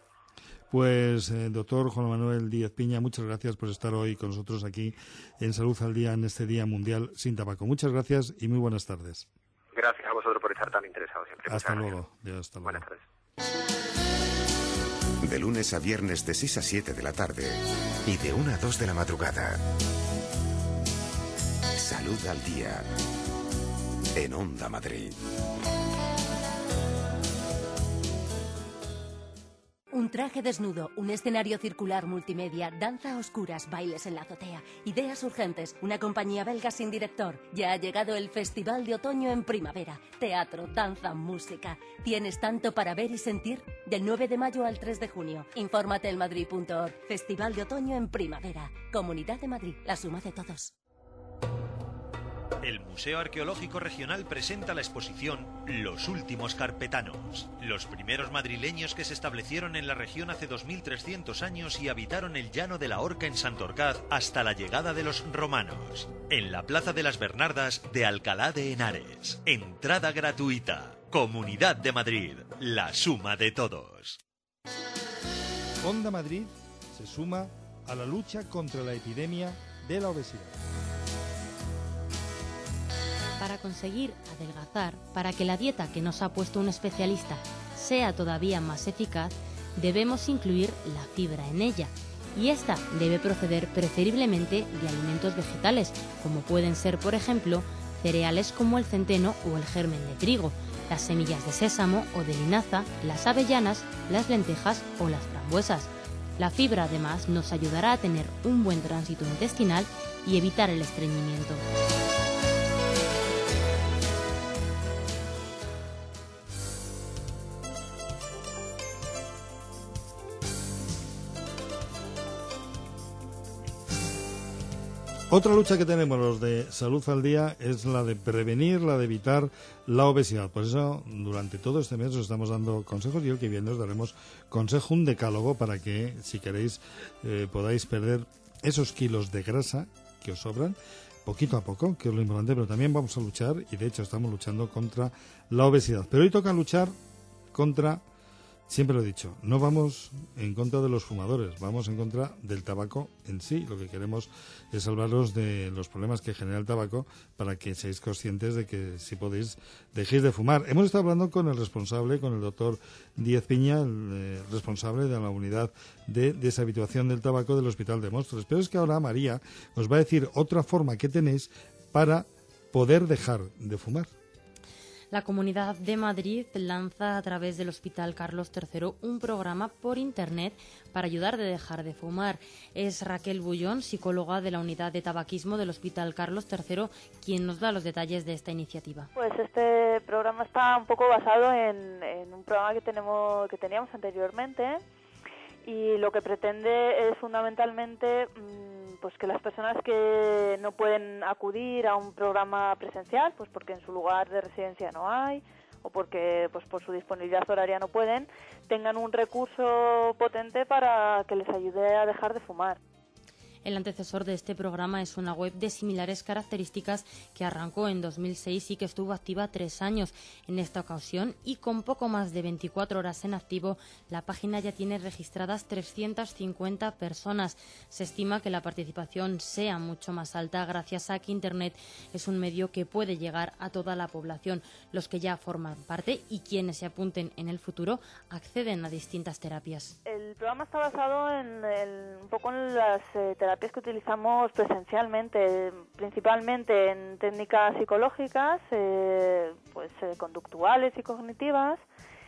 Pues, eh, doctor Juan Manuel Díez Piña, muchas gracias por estar hoy con nosotros aquí en Salud al Día, en este Día Mundial sin Tabaco. Muchas gracias y muy buenas tardes. Gracias a vosotros por estar tan interesados siempre. Hasta luego. Dios, hasta luego. Buenas tardes. De lunes a viernes de seis a siete de la tarde y de una a dos de la madrugada. Salud al Día en Onda Madrid. Un traje desnudo, un escenario circular multimedia, danza a oscuras, bailes en la azotea, ideas urgentes, una compañía belga sin director. Ya ha llegado el Festival de Otoño en Primavera. Teatro, danza, música. ¿Tienes tanto para ver y sentir? Del nueve de mayo al tres de junio. Infórmate en madrid punto org. Festival de Otoño en Primavera. Comunidad de Madrid, la suma de todos. El Museo Arqueológico Regional presenta la exposición Los últimos carpetanos, los primeros madrileños que se establecieron en la región hace dos mil trescientos años y habitaron el llano de la Horca en Santorcaz hasta la llegada de los romanos. En la Plaza de las Bernardas de Alcalá de Henares. Entrada gratuita. Comunidad de Madrid, la suma de todos. Onda Madrid se suma a la lucha contra la epidemia de la obesidad. Para conseguir adelgazar, para que la dieta que nos ha puesto un especialista sea todavía más eficaz, debemos incluir la fibra en ella. Y esta debe proceder preferiblemente de alimentos vegetales, como pueden ser, por ejemplo, cereales como el centeno o el germen de trigo, las semillas de sésamo o de linaza, las avellanas, las lentejas o las frambuesas. La fibra además nos ayudará a tener un buen tránsito intestinal y evitar el estreñimiento. Otra lucha que tenemos los de Salud al Día es la de prevenir, la de evitar la obesidad. Por eso, durante todo este mes os estamos dando consejos y el que viene os daremos consejo, un decálogo para que, si queréis, eh, podáis perder esos kilos de grasa que os sobran, poquito a poco, que es lo importante, pero también vamos a luchar, y de hecho estamos luchando contra la obesidad. Pero hoy toca luchar contra... Siempre lo he dicho, no vamos en contra de los fumadores, vamos en contra del tabaco en sí. Lo que queremos es salvaros de los problemas que genera el tabaco para que seáis conscientes de que, si podéis, dejéis de fumar. Hemos estado hablando con el responsable, con el doctor Díez Piña, el eh, responsable de la unidad de deshabituación del tabaco del Hospital de Móstoles. Pero es que ahora María os va a decir otra forma que tenéis para poder dejar de fumar. La Comunidad de Madrid lanza a través del Hospital Carlos tercero un programa por Internet para ayudar a dejar de fumar. Es Raquel Bullón, psicóloga de la Unidad de Tabaquismo del Hospital Carlos tercero, quien nos da los detalles de esta iniciativa. Pues este programa está un poco basado en, en un programa que tenemos que teníamos anteriormente, y lo que pretende es fundamentalmente pues que las personas que no pueden acudir a un programa presencial, pues porque en su lugar de residencia no hay, o porque pues por su disponibilidad horaria no pueden, tengan un recurso potente para que les ayude a dejar de fumar. El antecesor de este programa es una web de similares características que arrancó en dos mil seis y que estuvo activa tres años. En esta ocasión, y con poco más de veinticuatro horas en activo, la página ya tiene registradas trescientas cincuenta personas. Se estima que la participación sea mucho más alta gracias a que Internet es un medio que puede llegar a toda la población. Los que ya forman parte y quienes se apunten en el futuro acceden a distintas terapias. El programa está basado en, en un poco en las eh, terapias que utilizamos presencialmente, principalmente en técnicas psicológicas, eh, pues eh, conductuales y cognitivas,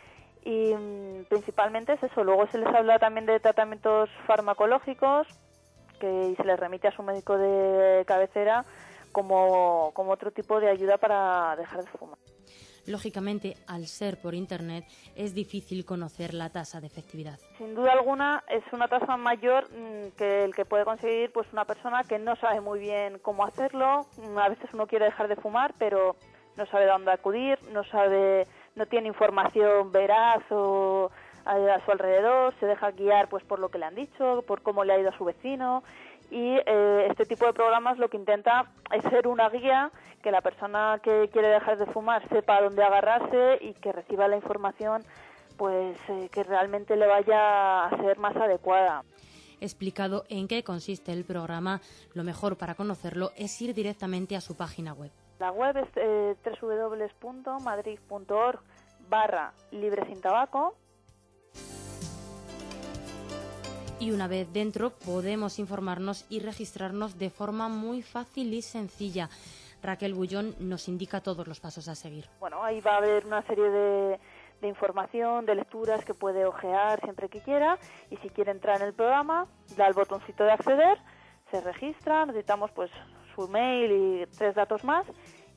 y mm, principalmente es eso. Luego se les habla también de tratamientos farmacológicos, que y se les remite a su médico de cabecera como, como otro tipo de ayuda para dejar de fumar. Lógicamente, al ser por Internet, es difícil conocer la tasa de efectividad. Sin duda alguna, es una tasa mayor mmm, que el que puede conseguir pues una persona que no sabe muy bien cómo hacerlo. A veces uno quiere dejar de fumar, pero no sabe dónde acudir, no sabe, no tiene información veraz o a, a su alrededor, se deja guiar pues por lo que le han dicho, por cómo le ha ido a su vecino. Y eh, este tipo de programas lo que intenta es ser una guía, que la persona que quiere dejar de fumar sepa dónde agarrarse y que reciba la información pues eh, que realmente le vaya a ser más adecuada. Explicado en qué consiste el programa, lo mejor para conocerlo es ir directamente a su página web. La web es eh, doble u doble u doble u punto madrid punto org barra libre sin tabaco. Y una vez dentro podemos informarnos y registrarnos de forma muy fácil y sencilla. Raquel Bullón nos indica todos los pasos a seguir. Bueno, ahí va a haber una serie de, de información, de lecturas que puede ojear siempre que quiera, y si quiere entrar en el programa, da el botoncito de acceder, se registra, necesitamos pues su mail y tres datos más,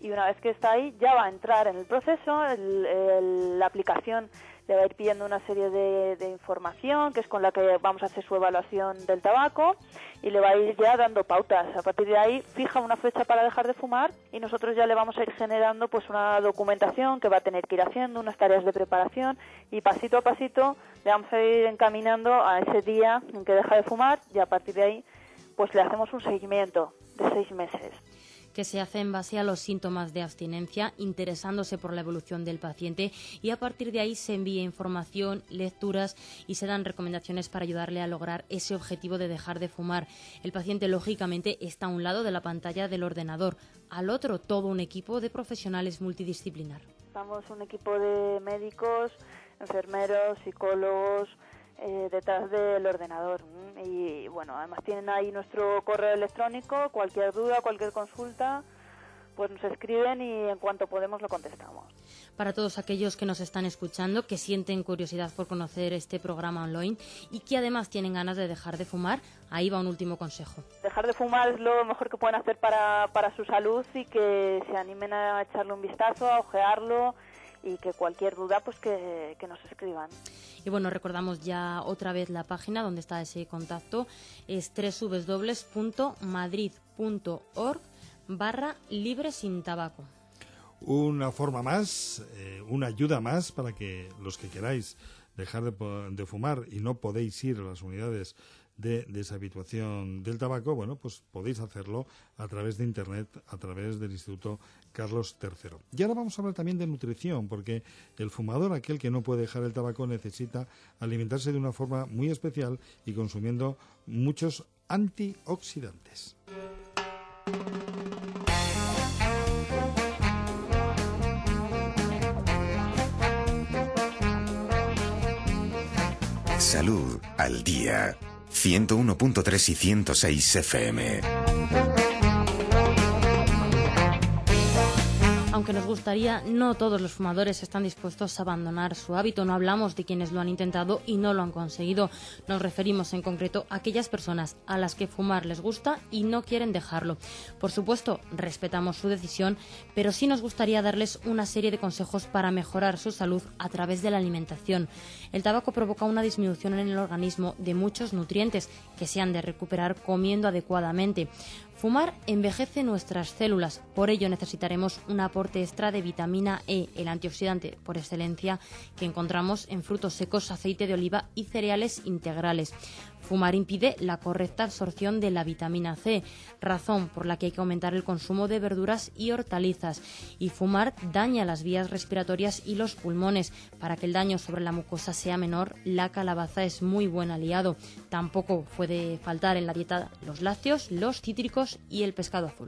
y una vez que está ahí ya va a entrar en el proceso, el, el, la aplicación le va a ir pidiendo una serie de, de información, que es con la que vamos a hacer su evaluación del tabaco, y le va a ir ya dando pautas. A partir de ahí fija una fecha para dejar de fumar y nosotros ya le vamos a ir generando pues una documentación que va a tener que ir haciendo, unas tareas de preparación, y pasito a pasito le vamos a ir encaminando a ese día en que deja de fumar, y a partir de ahí pues le hacemos un seguimiento de seis meses. Que se hace en base a los síntomas de abstinencia, interesándose por la evolución del paciente, y a partir de ahí se envía información, lecturas y se dan recomendaciones para ayudarle a lograr ese objetivo de dejar de fumar. El paciente, lógicamente, está a un lado de la pantalla del ordenador, al otro todo un equipo de profesionales multidisciplinar. Estamos un equipo de médicos, enfermeros, psicólogos, Eh, detrás del ordenador, y bueno, además tienen ahí nuestro correo electrónico. Cualquier duda, cualquier consulta, pues nos escriben y en cuanto podemos lo contestamos. Para todos aquellos que nos están escuchando, que sienten curiosidad por conocer este programa online y que además tienen ganas de dejar de fumar, ahí va un último consejo. Dejar de fumar es lo mejor que pueden hacer para, para su salud, y que se animen a echarle un vistazo, a ojearlo, y que cualquier duda pues que, que nos escriban. Y bueno, recordamos ya otra vez la página donde está ese contacto, es doble u doble u doble u punto madrid punto org barra libre sin tabaco. Una forma más, eh, una ayuda más para que los que queráis dejar de, de fumar y no podéis ir a las unidades de deshabituación del tabaco, bueno, pues podéis hacerlo a través de Internet, a través del Instituto Carlos tercero. Y ahora vamos a hablar también de nutrición, porque el fumador, aquel que no puede dejar el tabaco, necesita alimentarse de una forma muy especial y consumiendo muchos antioxidantes. Salud al día. ciento uno punto tres y ciento seis F M. Aunque nos gustaría, no todos los fumadores están dispuestos a abandonar su hábito. No hablamos de quienes lo han intentado y no lo han conseguido. Nos referimos en concreto a aquellas personas a las que fumar les gusta y no quieren dejarlo. Por supuesto, respetamos su decisión, pero sí nos gustaría darles una serie de consejos para mejorar su salud a través de la alimentación. El tabaco provoca una disminución en el organismo de muchos nutrientes que se han de recuperar comiendo adecuadamente. Fumar envejece nuestras células, por ello necesitaremos un aporte extra de vitamina E, el antioxidante por excelencia que encontramos en frutos secos, aceite de oliva y cereales integrales. Fumar impide la correcta absorción de la vitamina C, razón por la que hay que aumentar el consumo de verduras y hortalizas. Y fumar daña las vías respiratorias y los pulmones. Para que el daño sobre la mucosa sea menor, la calabaza es muy buen aliado. Tampoco puede faltar en la dieta los lácteos, los cítricos y el pescado azul.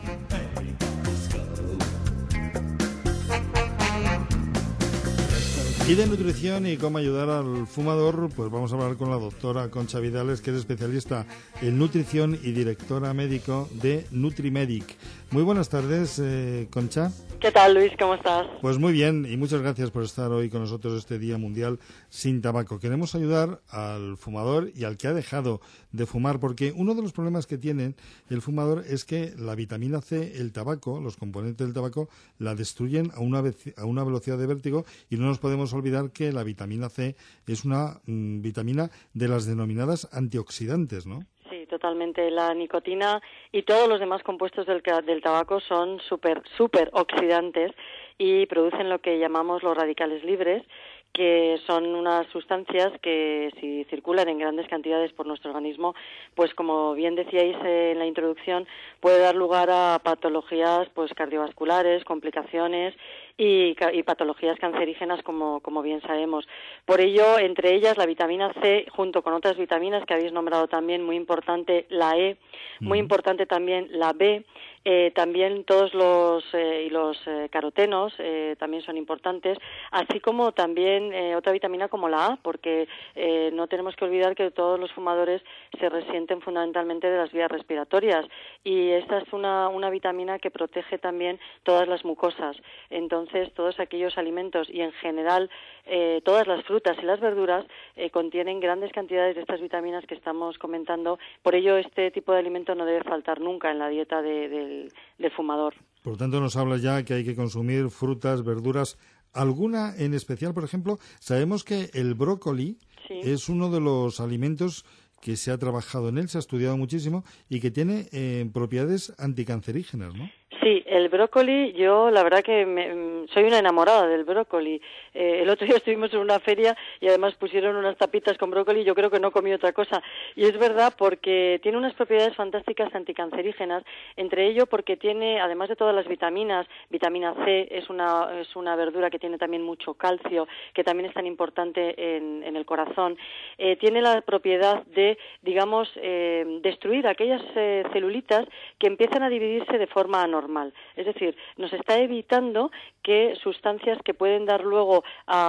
Y de nutrición y cómo ayudar al fumador, pues vamos a hablar con la doctora Concha Vidales, que es especialista en nutrición y directora médico de Nutrimedic. Muy buenas tardes, eh, Concha. ¿Qué tal, Luis? ¿Cómo estás? Pues muy bien, y muchas gracias por estar hoy con nosotros este Día Mundial sin Tabaco. Queremos ayudar al fumador y al que ha dejado de fumar, porque uno de los problemas que tiene el fumador es que la vitamina C, el tabaco, los componentes del tabaco, la destruyen a una, vez, a una velocidad de vértigo, y no nos podemos olvidar que la vitamina C es una mmm, vitamina de las denominadas antioxidantes, ¿no? Sí, totalmente. La nicotina y todos los demás compuestos del, del tabaco son súper, súper oxidantes y producen lo que llamamos los radicales libres, que son unas sustancias que si circulan en grandes cantidades por nuestro organismo, pues como bien decíais en la introducción, puede dar lugar a patologías pues cardiovasculares, complicaciones y, y patologías cancerígenas, como, como bien sabemos. Por ello, entre ellas la vitamina C, junto con otras vitaminas que habéis nombrado también, muy importante la E, muy importante también la B, eh, también todos los eh, y los eh, carotenos eh, también son importantes, así como también eh, otra vitamina como la A, porque eh, no tenemos que olvidar que todos los fumadores se resienten fundamentalmente de las vías respiratorias, y esta es una, una vitamina que protege también todas las mucosas. Entonces, todos aquellos alimentos y en general eh, todas las frutas y las verduras eh, contienen grandes cantidades de estas vitaminas que estamos comentando. Por ello, este tipo de alimento no debe faltar nunca en la dieta de, del, del fumador. Por lo tanto, nos habla ya que hay que consumir frutas, verduras. ¿Alguna en especial, por ejemplo? Sabemos que el brócoli sí. es uno de los alimentos que se ha trabajado en él, se ha estudiado muchísimo y que tiene eh, propiedades anticancerígenas, ¿no? Sí, el brócoli, yo la verdad que me, soy una enamorada del brócoli. Eh, el otro día estuvimos en una feria y además pusieron unas tapitas con brócoli y yo creo que no comí otra cosa. Y es verdad porque tiene unas propiedades fantásticas anticancerígenas, entre ello porque tiene, además de todas las vitaminas, vitamina C es una, es una verdura que tiene también mucho calcio, que también es tan importante en, en el corazón. Eh, tiene la propiedad de, digamos, eh, destruir aquellas eh, celulitas que empiezan a dividirse de forma anormal. Es decir, nos está evitando que sustancias que pueden dar luego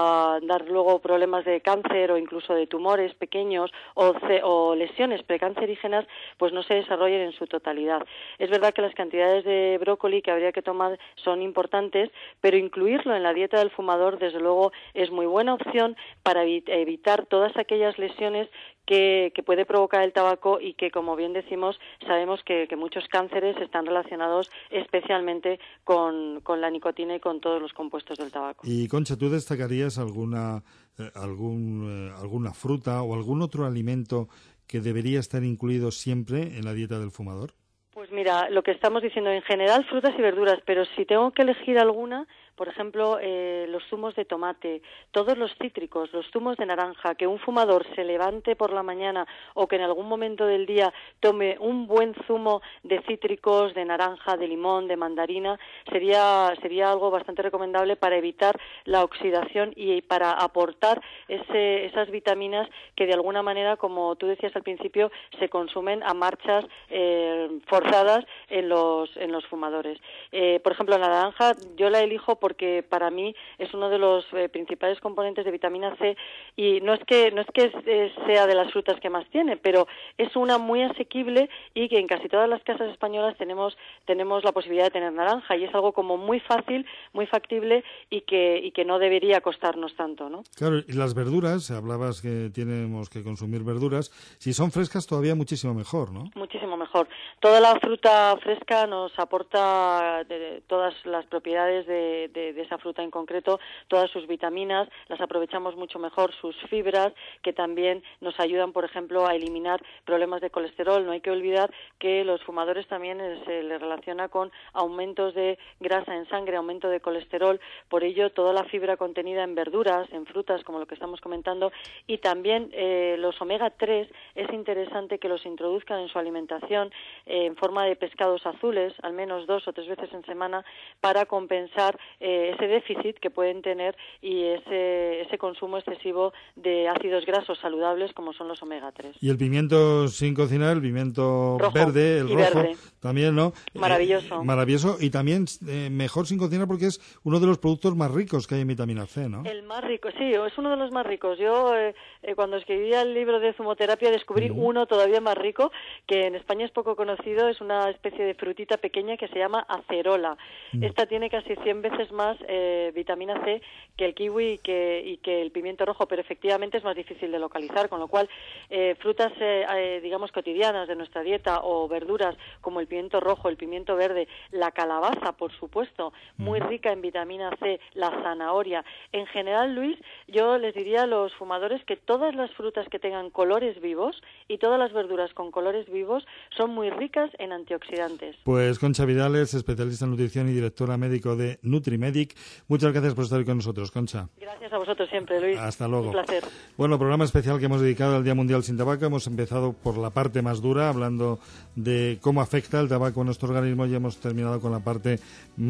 a dar luego problemas de cáncer o incluso de tumores pequeños o, ce, o lesiones precancerígenas, pues no se desarrollen en su totalidad. Es verdad que las cantidades de brócoli que habría que tomar son importantes, pero incluirlo en la dieta del fumador, desde luego, es muy buena opción para evitar todas aquellas lesiones Que, que puede provocar el tabaco y que, como bien decimos, sabemos que, que muchos cánceres están relacionados especialmente con, con la nicotina y con todos los compuestos del tabaco. Y, Concha, ¿tú destacarías alguna, eh, algún, eh, alguna fruta o algún otro alimento que debería estar incluido siempre en la dieta del fumador? Pues mira, lo que estamos diciendo, en general frutas y verduras, pero si tengo que elegir alguna, por ejemplo, eh, los zumos de tomate, todos los cítricos, los zumos de naranja, que un fumador se levante por la mañana o que en algún momento del día tome un buen zumo de cítricos, de naranja, de limón, de mandarina, sería, sería algo bastante recomendable para evitar la oxidación y para aportar ese, esas vitaminas que de alguna manera, como tú decías al principio, se consumen a marchas eh, forzadas en los, en los fumadores. Eh, por ejemplo, la naranja yo la elijo por porque para mí es uno de los eh, principales componentes de vitamina C y no es que no es que eh, sea de las frutas que más tiene, pero es una muy asequible y que en casi todas las casas españolas tenemos tenemos la posibilidad de tener naranja y es algo como muy fácil, muy factible y que y que no debería costarnos tanto, ¿no? Claro, y las verduras, hablabas que tenemos que consumir verduras, si son frescas todavía muchísimo mejor, ¿no? Muchísimo mejor. Toda la fruta fresca nos aporta de, de, todas las propiedades de, de De, de esa fruta en concreto, todas sus vitaminas, las aprovechamos mucho mejor, sus fibras, que también nos ayudan, por ejemplo, a eliminar problemas de colesterol. No hay que olvidar que los fumadores también se les relaciona con aumentos de grasa en sangre, aumento de colesterol, por ello toda la fibra contenida en verduras, en frutas, como lo que estamos comentando, y también eh, los omega tres, es interesante que los introduzcan en su alimentación eh, en forma de pescados azules, al menos dos o tres veces en semana, para compensar eh, ese déficit que pueden tener y ese, ese consumo excesivo de ácidos grasos saludables como son los omega tres. Y el pimiento sin cocinar, el pimiento rojo, verde, el rojo, verde. También, ¿no? Maravilloso. Eh, maravilloso y también eh, mejor sin cocinar porque es uno de los productos más ricos que hay en vitamina C, ¿no? El más rico, sí, es uno de los más ricos. Yo eh, eh, cuando escribía el libro de zumoterapia descubrí uh-huh. uno todavía más rico que en España es poco conocido, es una especie de frutita pequeña que se llama acerola. Uh-huh. Esta tiene casi cien veces más eh, vitamina C que el kiwi y que, y que el pimiento rojo, pero efectivamente es más difícil de localizar, con lo cual eh, frutas, eh, eh, digamos, cotidianas de nuestra dieta o verduras como el pimiento rojo, el pimiento verde, la calabaza, por supuesto, muy rica en vitamina C, la zanahoria. En general, Luis, yo les diría a los fumadores que todas las frutas que tengan colores vivos y todas las verduras con colores vivos son muy ricas en antioxidantes. Pues Concha Vidales, especialista en nutrición y directora médico de Nutrimedic, muchas gracias por estar con nosotros, Concha. Gracias a vosotros siempre, Luis. Hasta luego. Un placer. Bueno, programa especial que hemos dedicado al Día Mundial sin Tabaco. Hemos empezado por la parte más dura, hablando de cómo afecta el tabaco a nuestro organismo, y hemos terminado con la parte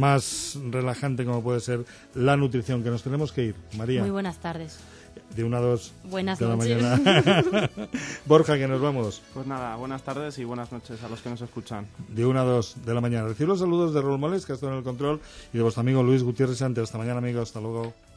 más relajante, como puede ser la nutrición, que nos tenemos que ir. María. Muy buenas tardes. De una a dos buenas de la noches. mañana. Borja, que nos vamos. Pues nada, buenas tardes y buenas noches a los que nos escuchan. De una a dos de la mañana. Recibo los saludos de Raúl Moles, que ha estado en el control, y de vuestro amigo Luis Gutiérrez Santos. Hasta mañana, amigos. Hasta luego.